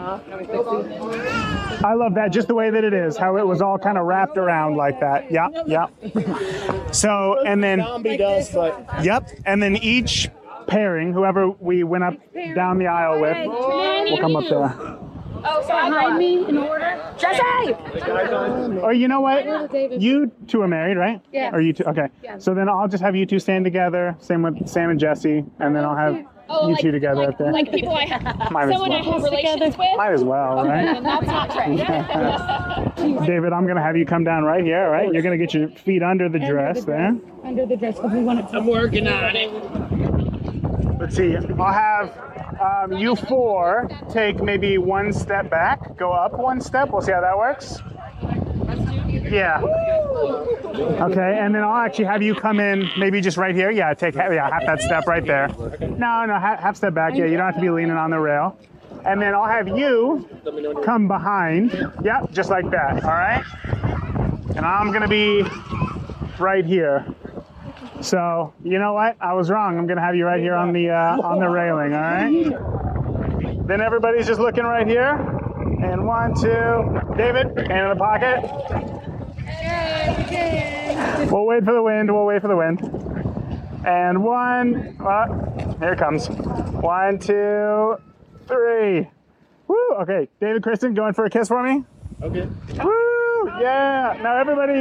I love that, just the way that it is, how it was all kind of wrapped around like that. Yeah. So, and then, yep. And then each pairing, whoever we went up down the aisle with, will come up there. Oh, so behind me in order? Jesse! Or you know what? You two are married, right? Yeah. Or you two? Okay. Yeah. So then I'll just have you two stand together. Same with Sam and Jesse, and then I'll have you two together up there. Like people I have, someone I have relations with? Might as well, right? And that's not right. David, I'm going to have you come down right here, all right? You're going to get your feet under the dress there. Under the dress, because we want it to. I'm working on it. Let's see. I'll have you four take maybe one step back, go up one step. We'll see how that works. Yeah. Okay, and then I'll actually have you come in maybe just right here. Yeah, take half that step right there. No, half step back. Yeah, you don't have to be leaning on the rail. And then I'll have you come behind. Yep, just like that. All right. And I'm gonna be right here. So you know what? I was wrong. I'm gonna have you right here on the railing. All right. Then everybody's just looking right here. And 1, 2. David, hand in the pocket. We'll wait for the wind. And 1. Here it comes. 1, 2, 3. Woo. Okay, David, Kristen, going for a kiss for me? Okay. Woo. Woo! Yeah! Now everybody,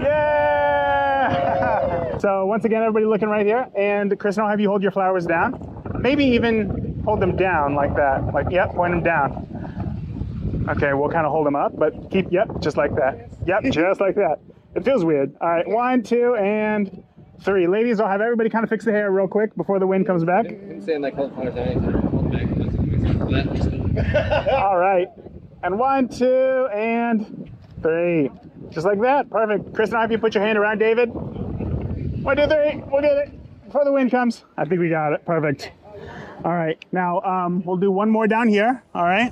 yeah! So once again, everybody looking right here. And Kristen, I'll have you hold your flowers down. Maybe even hold them down like that. Like, yep, point them down. Okay, we'll kind of hold them up, but keep, yep, just like that. Yep, just like that. It feels weird. All right, 1, 2, and 3. Ladies, I'll have everybody kind of fix the hair real quick before the wind comes back. All right, and 1, 2, and 3. Just like that, perfect. Kristen, I'll have you put your hand around David. 1, 2, 3, we'll get it before the wind comes. I think we got it, perfect. All right, now we'll do one more down here, all right?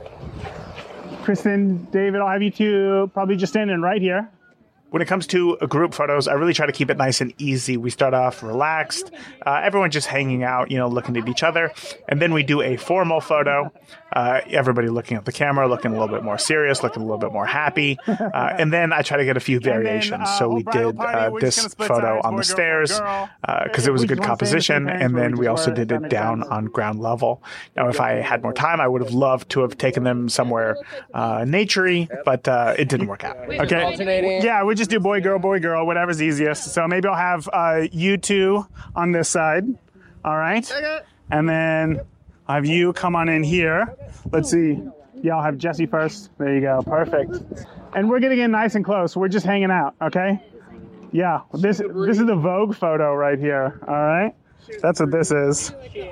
Kristen, David, I'll have you two probably just standing right here. When it comes to group photos, I really try to keep it nice and easy. We start off relaxed, everyone just hanging out, you know, looking at each other. And then we do a formal photo, everybody looking at the camera, looking a little bit more serious, looking a little bit more happy. And then I try to get a few variations. So we did this photo on the stairs because it was a good composition. And then we also did it down on ground level. Now, if I had more time, I would have loved to have taken them somewhere naturey, but it didn't work out. Okay. Yeah, we just do boy, girl, whatever's easiest. So maybe I'll have you two on this side. All right. And then I'll have you come on in here. Let's see. Yeah, I'll have Jesse first. There you go. Perfect. And we're getting in nice and close. We're just hanging out. Okay. Yeah. This is the Vogue photo right here. All right. That's what this is.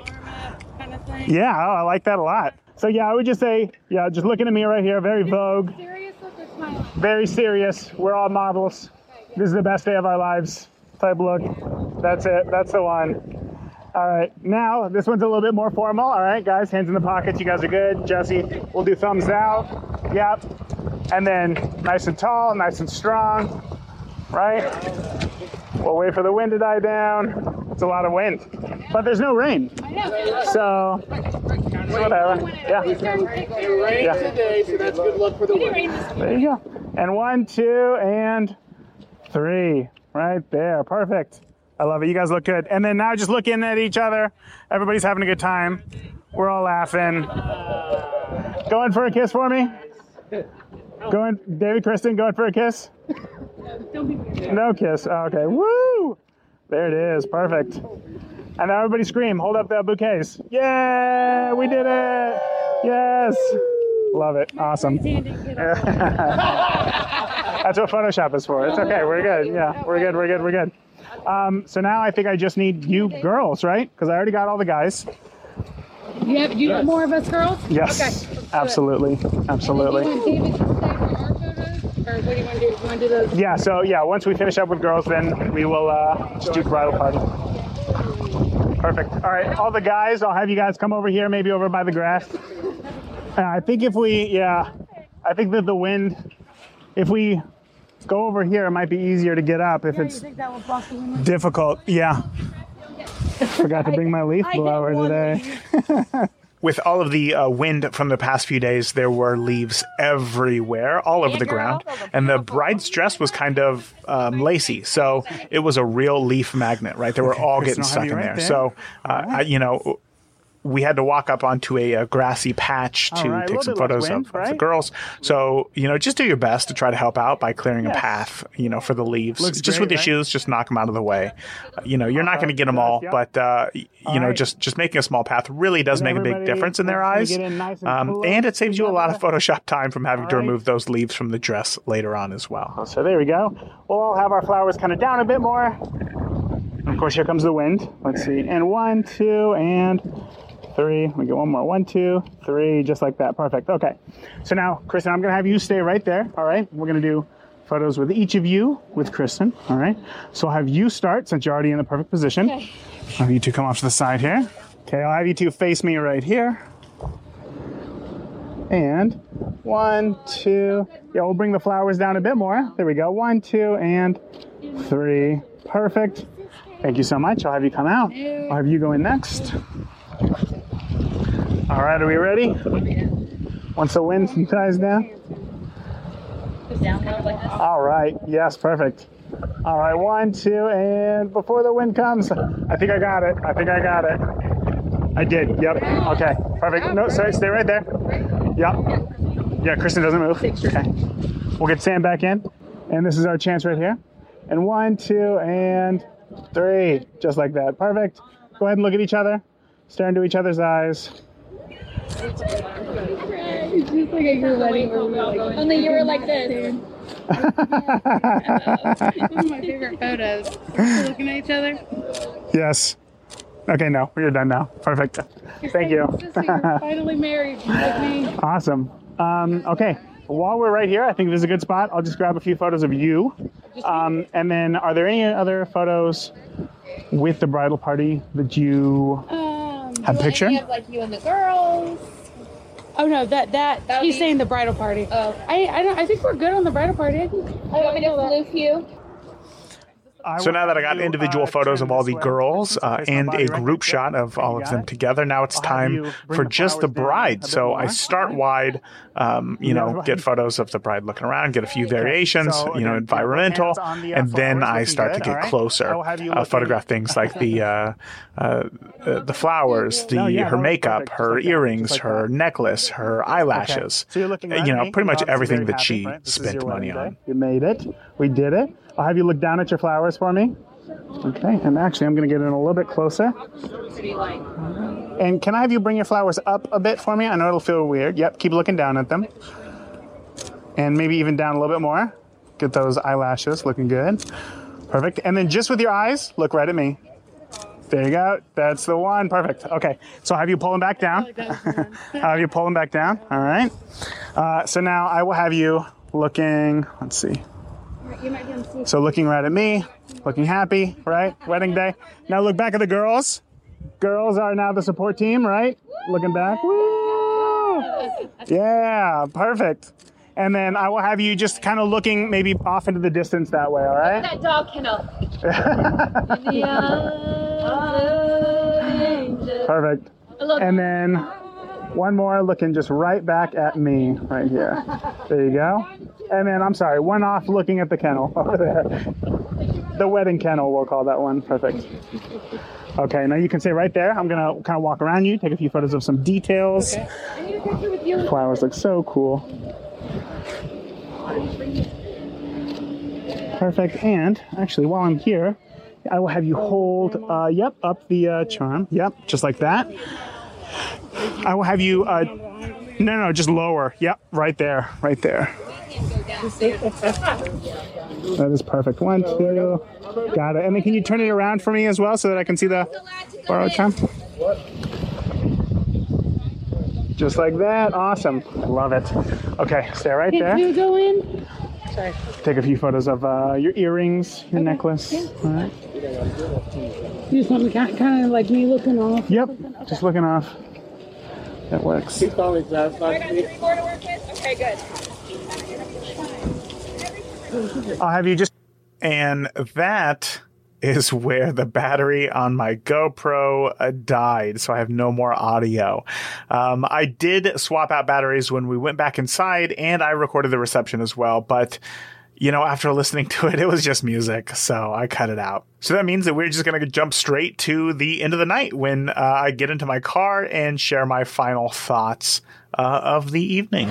Yeah. Oh, I like that a lot. So yeah, I would just say, yeah, just looking at me right here. Very Vogue. Very serious. We're all models. This is the best day of our lives type look. That's it. That's the one. All right. Now, this one's a little bit more formal. All right, guys, hands in the pockets. You guys are good. Jesse, we'll do thumbs out. Yep. And then nice and tall, nice and strong. Right? We'll wait for the wind to die down. It's a lot of wind. But there's no rain. So, whatever. Yeah. It rains today, so that's good luck for the wind. There you go. And 1, 2, and 3. Right there. Perfect. I love it. You guys look good. And then now just looking at each other. Everybody's having a good time. We're all laughing. Going for a kiss for me? Going, David, Kristen, going for a kiss? No kiss. Oh, okay. Woo! There it is. Perfect. And now everybody scream. Hold up the bouquets. Yeah! We did it! Yes! Love it. Awesome. That's what Photoshop is for. It's okay. We're good. Yeah, we're good. So now I think I just need you girls, right? Because I already got all the guys. You need more of us girls? Yes. Okay. Absolutely. Absolutely. Do you want David to stay for our photos? Or what do you want to do? Do you want to do those? Yeah, so yeah, once we finish up with girls, then we will just do bridal party. Perfect. All right, all the guys, I'll have you guys come over here, maybe over by the grass. I think I think that the wind, if we go over here, it might be easier to get up if it's difficult. Yeah. Forgot to bring my leaf blower today. With all of the wind from the past few days, there were leaves everywhere, all over the ground. And the bride's dress was kind of lacy. So it was a real leaf magnet, right? They were all getting stuck in there. So, we had to walk up onto a grassy patch to take some photos of the girls. So, just do your best to try to help out by clearing a path, for the leaves. Just with your shoes, just knock them out of the way. You're not going to get them all, but, just making a small path really does make a big difference in their eyes. And it saves you a lot of Photoshop time from having to remove those leaves from the dress later on as well. So there we go. We'll all have our flowers kind of down a bit more. And of course, here comes the wind. Let's see. And 1, 2, and 3. We get one more. 1, 2, 3, just like that. Perfect. Okay. So now, Kristen, I'm going to have you stay right there. All right. We're going to do photos with each of you with Kristen. All right. So I'll have you start since you're already in the perfect position. Okay. I'll have you two come off to the side here. Okay. I'll have you two face me right here. And 1, 2. Yeah, we'll bring the flowers down a bit more. There we go. 1, 2, and 3. Perfect. Thank you so much. I'll have you come out. I'll have you go in next. All right, are we ready? Once the wind dies down? All right, yes, perfect. All right, 1, 2, and before the wind comes, I think I got it. I did, yep. Okay, perfect. No, sorry, stay right there. Yep. Yeah, Kristen doesn't move. Okay. We'll get Sam back in. And this is our chance right here. And 1, 2, and 3. Just like that. Perfect. Go ahead and look at each other. Stare into each other's eyes. It's just like at your wedding where we were like, only you were like this. One of my favorite photos. We're looking at each other. Yes. Okay, no, you're done now. Perfect. Thank you. Sister, you're finally married with me. Awesome. Okay, while we're right here, I think this is a good spot. I'll just grab a few photos of you. And then, are there any other photos with the bridal party that you have a picture? Of like you and the girls. Oh no, that he's saying the bridal party. Oh. I think we're good on the bridal party. I want me to floof you? So now that I got individual photos of all the girls and a group shot of all of them together, now it's time for just the bride. So I start wide, get photos of the bride looking around, get a few variations, environmental, and then I start to get closer, photograph things like the flowers, her makeup, her earrings, her necklace, her eyelashes, pretty much everything that she spent money on. You made it. We did it. I'll have you look down at your flowers for me. Okay, and actually I'm going to get in a little bit closer. And can I have you bring your flowers up a bit for me? I know it'll feel weird. Yep, keep looking down at them. And maybe even down a little bit more. Get those eyelashes looking good. Perfect. And then just with your eyes, look right at me. There you go. That's the one. Perfect. Okay, so I'll have you pull them back down. I'll have you pull them back down. All right. So now I will have you looking, let's see. So looking right at me, looking happy, right? Wedding day. Now look back at the girls. Girls are now the support team, right? Looking back. Woo! Yeah, perfect. And then I will have you just kind of looking maybe off into the distance that way, all right? That dog kennel. Perfect. And then one more looking just right back at me right here. There you go. And then, I'm sorry, one off looking at the kennel over there. The wedding kennel, we'll call that one. Perfect. Okay, now you can stay right there. I'm going to kind of walk around you, take a few photos of some details. Okay. Flowers look so cool. Perfect. And actually, while I'm here, I will have you hold, up the charm. Yep, just like that. I will have you, no, just lower. Yep, right there. That is perfect. 1, 2, got it. And then can you turn it around for me as well so that I can see the borrowed charm? Just like that. Awesome. I love it. Okay, stay right there. Can you go in? Sorry. Take a few photos of your earrings, your necklace. Yeah. All right. You just want me kind of like me looking off? Yep, just looking off. That works. I got 3 more to work with? Okay, good. I'll have you just... And that is where the battery on my GoPro died, so I have no more audio. I did swap out batteries when we went back inside, and I recorded the reception as well, but... after listening to it, it was just music, so I cut it out. So that means that we're just going to jump straight to the end of the night when I get into my car and share my final thoughts of the evening.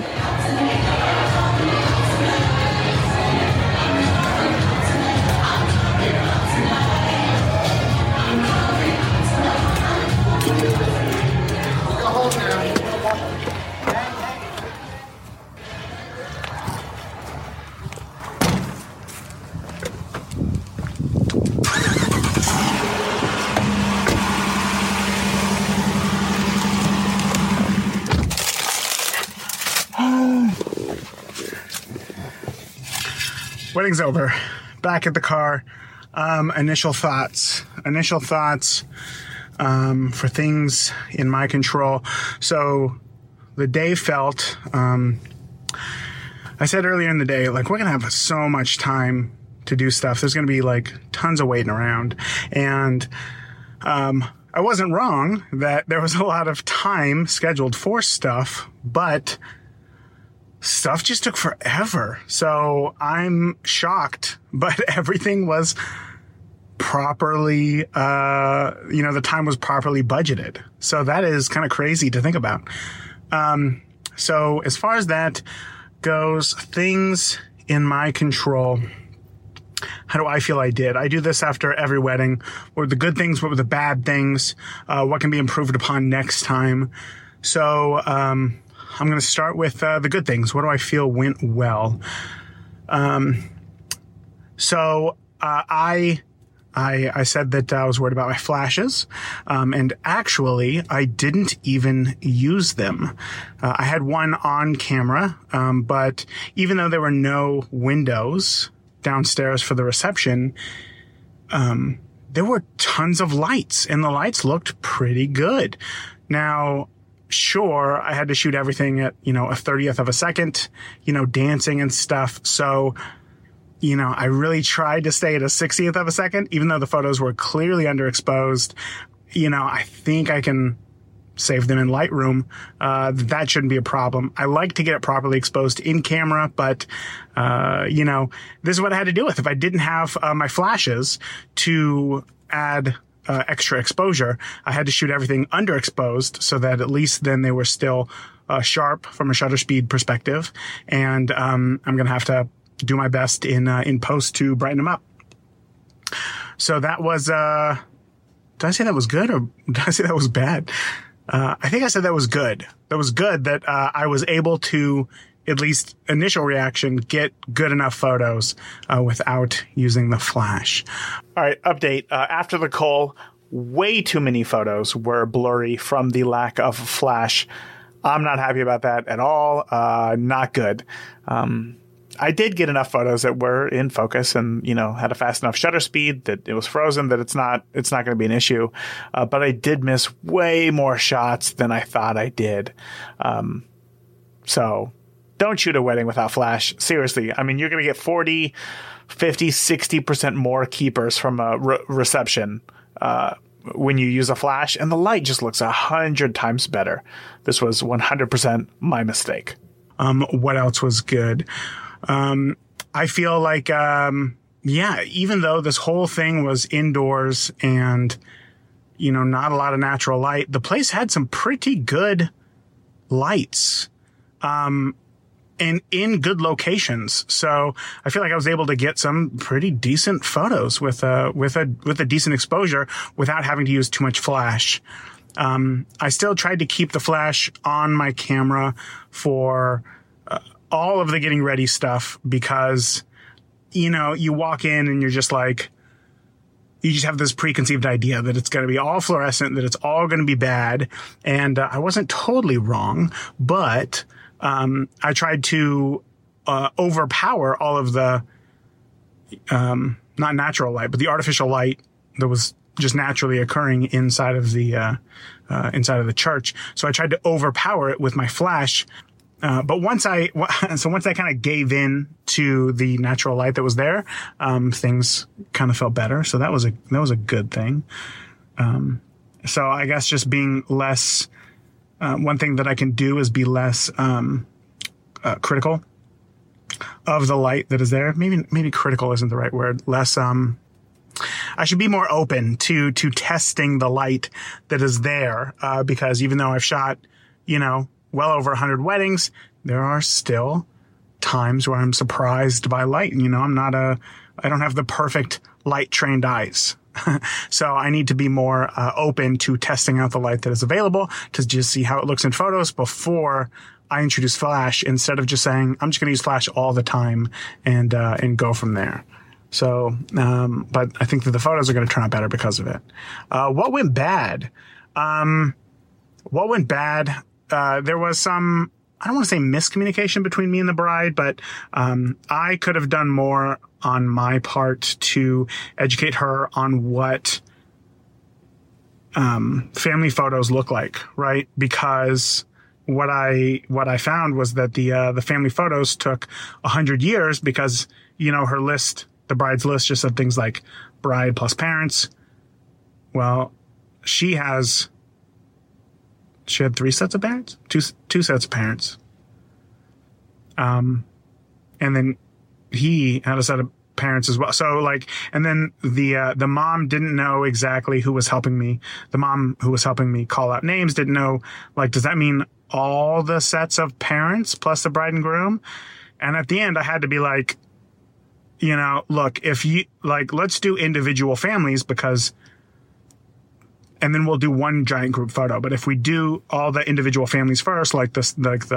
Wedding's over. Back at the car. Initial thoughts for things in my control. So the day felt, I said earlier in the day, like, we're going to have so much time to do stuff. There's going to be like tons of waiting around. And I wasn't wrong that there was a lot of time scheduled for stuff, but stuff just took forever. So I'm shocked, but everything was properly, the time was properly budgeted. So that is kind of crazy to think about. So as far as that goes, things in my control. How do I feel I did? I do this after every wedding. What were the good things? What were the bad things? What can be improved upon next time? So I'm going to start with the good things. What do I feel went well? So I said that I was worried about my flashes, and actually I didn't even use them. I had one on camera, but even though there were no windows downstairs for the reception, there were tons of lights, and the lights looked pretty good. Now, sure, I had to shoot everything at, a 30th of a second, dancing and stuff. So, I really tried to stay at a 60th of a second, even though the photos were clearly underexposed. I think I can save them in Lightroom. That shouldn't be a problem. I like to get it properly exposed in camera, but, this is what I had to deal with. If I didn't have my flashes to add extra exposure, I had to shoot everything underexposed so that at least then they were still sharp from a shutter speed perspective. And I'm going to have to do my best in post to brighten them up. So that was, did I say that was good or did I say that was bad? I think I said that was good. That was good that I was able to, at least initial reaction, get good enough photos without using the flash. All right, update. After the cull, way too many photos were blurry from the lack of flash. I'm not happy about that at all. Not good. I did get enough photos that were in focus and, had a fast enough shutter speed that it was frozen, that it's not going to be an issue. But I did miss way more shots than I thought I did. So don't shoot a wedding without flash. Seriously. I mean, you're going to get 40, 50, 60% more keepers from a reception, when you use a flash, and the light just looks 100 times better. This was 100% my mistake. What else was good? I feel like, even though this whole thing was indoors and, not a lot of natural light, the place had some pretty good lights, and in good locations. So I feel like I was able to get some pretty decent photos with a decent exposure without having to use too much flash. I still tried to keep the flash on my camera for, all of the getting ready stuff because, you walk in and you're just like, you just have this preconceived idea that it's going to be all fluorescent, that it's all going to be bad. And I wasn't totally wrong, but I tried to overpower all of the, not natural light, but the artificial light that was just naturally occurring inside of the church. So I tried to overpower it with my flash. But once I kind of gave in to the natural light that was there, things kind of felt better. So that was a good thing. So I guess just being less, one thing that I can do is be less, critical of the light that is there. Maybe critical isn't the right word. Less, I should be more open to testing the light that is there, because even though I've shot, well over 100 weddings, there are still times where I'm surprised by light. I don't have the perfect light trained eyes. So I need to be more open to testing out the light that is available to just see how it looks in photos before I introduce flash, instead of just saying, I'm just going to use flash all the time and go from there. So, but I think that the photos are going to turn out better because of it. What went bad? There was some, I don't want to say miscommunication between me and the bride, but I could have done more on my part to educate her on what family photos look like, right? Because what I found was that the family photos took 100 years because, her list, the bride's list just said things like bride plus parents. Well, she had 3 sets of parents, two sets of parents. And then he had a set of parents as well. So and then the mom didn't know exactly who was helping me. The mom who was helping me call out names didn't know, does that mean all the sets of parents plus the bride and groom? And at the end, I had to be like, you know, look, if you like, let's do individual families and then we'll do one giant group photo. But if we do all the individual families first, like the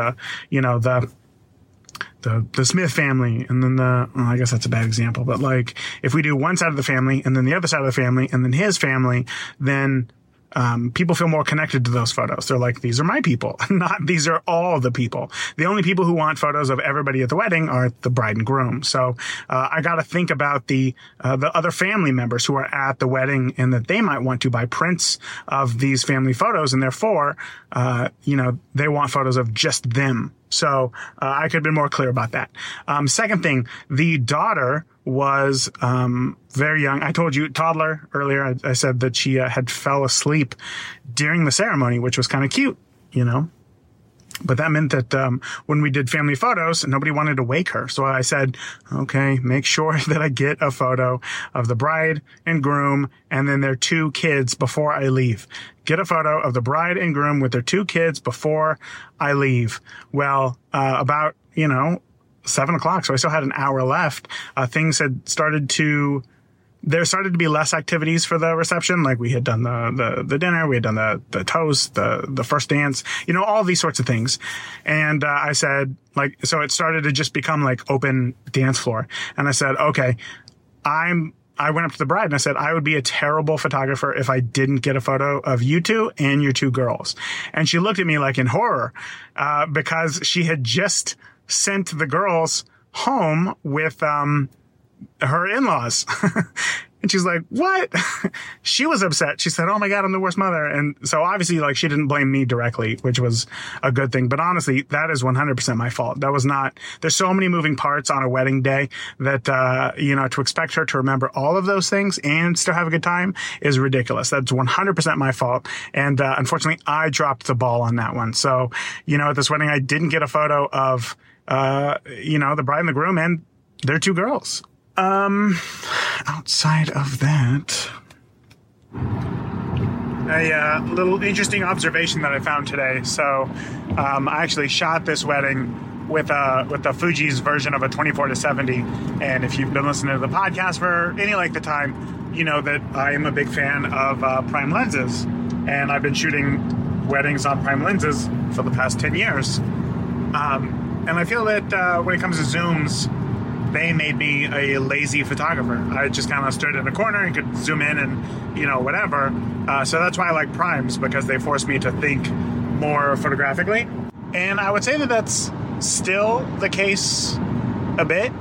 Smith family, and then I guess that's a bad example, but like if we do one side of the family and then the other side of the family and then his family, then people feel more connected to those photos. They're like, these are my people, not these are all the people. The only people who want photos of everybody at the wedding are the bride and groom. So I got to think about the other family members who are at the wedding and that they might want to buy prints of these family photos, and therefore, you know, they want photos of just them. So I could have been more clear about that. Second thing, the daughter was very young. I told you, toddler, earlier. I said that she had fell asleep during the ceremony, which was kind of cute, you know. But that meant that when we did family photos, nobody wanted to wake her. So I said, okay, make sure that I get a photo of the bride and groom and then their 2 kids before I leave. Get a photo of the bride and groom with their 2 kids before I leave. Well, about, you know, 7 o'clock. So I still had an hour left. Things had started to, there started to be less activities for the reception. Like we had done the dinner, we had done the toast, the first dance, you know, all these sorts of things. And, I said like, so it started to just become like open dance floor. And I said, okay, I went up to the bride and I said, I would be a terrible photographer if I didn't get a photo of you 2 and your 2 girls. And she looked at me like in horror, because she had just sent the girls home with, her in-laws. And she's like, what? She was upset. She said, oh my God, I'm the worst mother. And so obviously, like, she didn't blame me directly, which was a good thing. But honestly, that is 100% my fault. That was not, there's so many moving parts on a wedding day that, you know, to expect her to remember all of those things and still have a good time is ridiculous. That's 100% my fault. And, unfortunately, I dropped the ball on that one. So, you know, at this wedding, I didn't get a photo of, you know, the bride and the groom and their 2 girls. Outside of that, a little interesting observation that I found today. So, I actually shot this wedding with the Fuji's version of a 24-70. And if you've been listening to the podcast for any length of time, you know that I am a big fan of prime lenses, and I've been shooting weddings on prime lenses for the past 10 years. And I feel that when it comes to zooms, they made me a lazy photographer. I just kind of stood in a corner and could zoom in and, you know, whatever. So that's why I like primes, because they force me to think more photographically. And I would say that that's still the case a bit.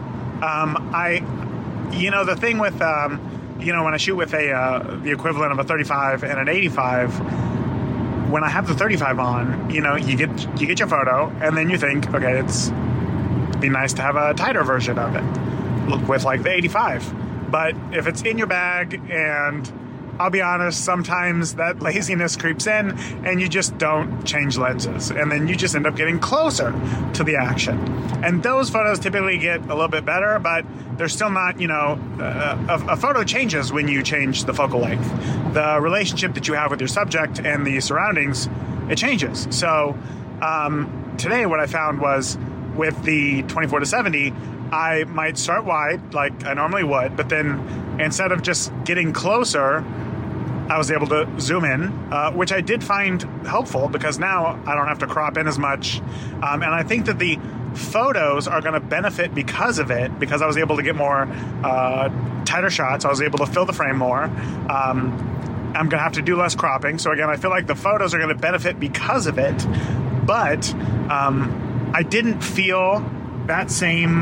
You know, the thing with, you know, when I shoot with the equivalent of a 35 and an 85, when I have the 35 on, you know, you get your photo and then you think, okay, it'd be nice to have a tighter version of it with like the 85. But if it's in your bag, and I'll be honest, sometimes that laziness creeps in and you just don't change lenses, and then you just end up getting closer to the action. And those photos typically get a little bit better, but they're still not, you know, a photo changes when you change the focal length. The relationship that you have with your subject and the surroundings, it changes. So today what I found was, with the 24-70, I might start wide like I normally would, but then instead of just getting closer, I was able to zoom in, which I did find helpful because now I don't have to crop in as much. And I think that the photos are going to benefit because of it, because I was able to get more tighter shots. I was able to fill the frame more. I'm going to have to do less cropping. So again, I feel like the photos are going to benefit because of it, but I didn't feel that same.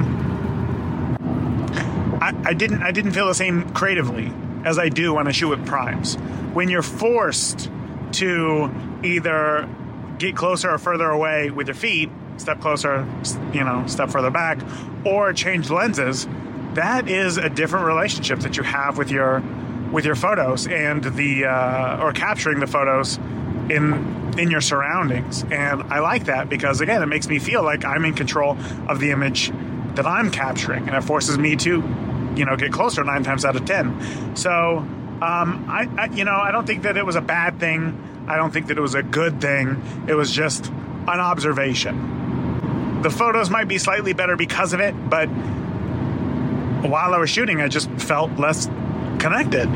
I didn't feel the same creatively as I do when I shoot with primes. When you're forced to either get closer or further away with your feet, step closer, you know, step further back, or change lenses, that is a different relationship that you have with your photos and or capturing the photos in your surroundings. And I like that because, again, it makes me feel like I'm in control of the image that I'm capturing, and it forces me to, you know, get closer 9 times out of 10. So I don't think that it was a bad thing. I don't think that it was a good thing. It was just an observation. the photos might be slightly better because of it, but while I was shooting, I just felt less connected.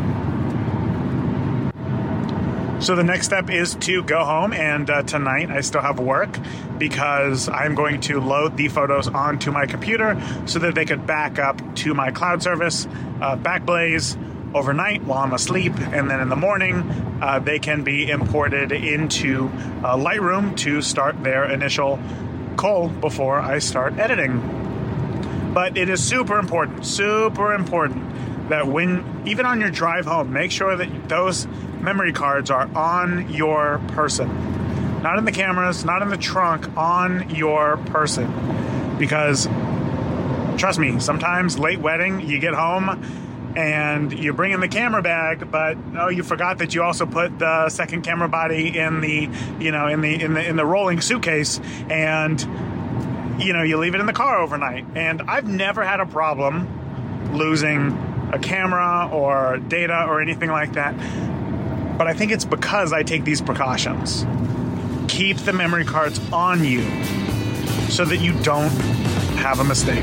So the next step is to go home, and tonight I still have work because I'm going to load the photos onto my computer so that they could back up to my cloud service, Backblaze, overnight while I'm asleep, and then in the morning they can be imported into Lightroom to start their initial cull before I start editing. But it is super important that even on your drive home, make sure that those memory cards are on your person. Not in the cameras, not in the trunk, on your person. Because, trust me, sometimes late wedding, you get home and you bring in the camera bag, but you forgot that you also put the second camera body in the, in the rolling suitcase, and you leave it in the car overnight. And I've never had a problem losing a camera or data or anything like that. But I think it's because I take these precautions. Keep the memory cards on you so that you don't have a mistake.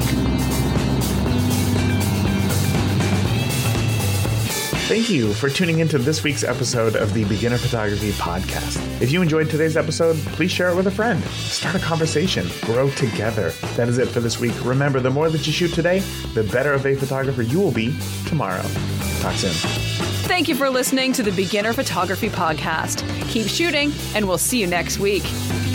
Thank you for tuning into this week's episode of the Beginner Photography Podcast. If you enjoyed today's episode, please share it with a friend. Start a conversation. Grow together. That is it for this week. Remember, the more that you shoot today, the better of a photographer you will be tomorrow. Talk soon. Thank you for listening to the Beginner Photography Podcast. Keep shooting, and we'll see you next week.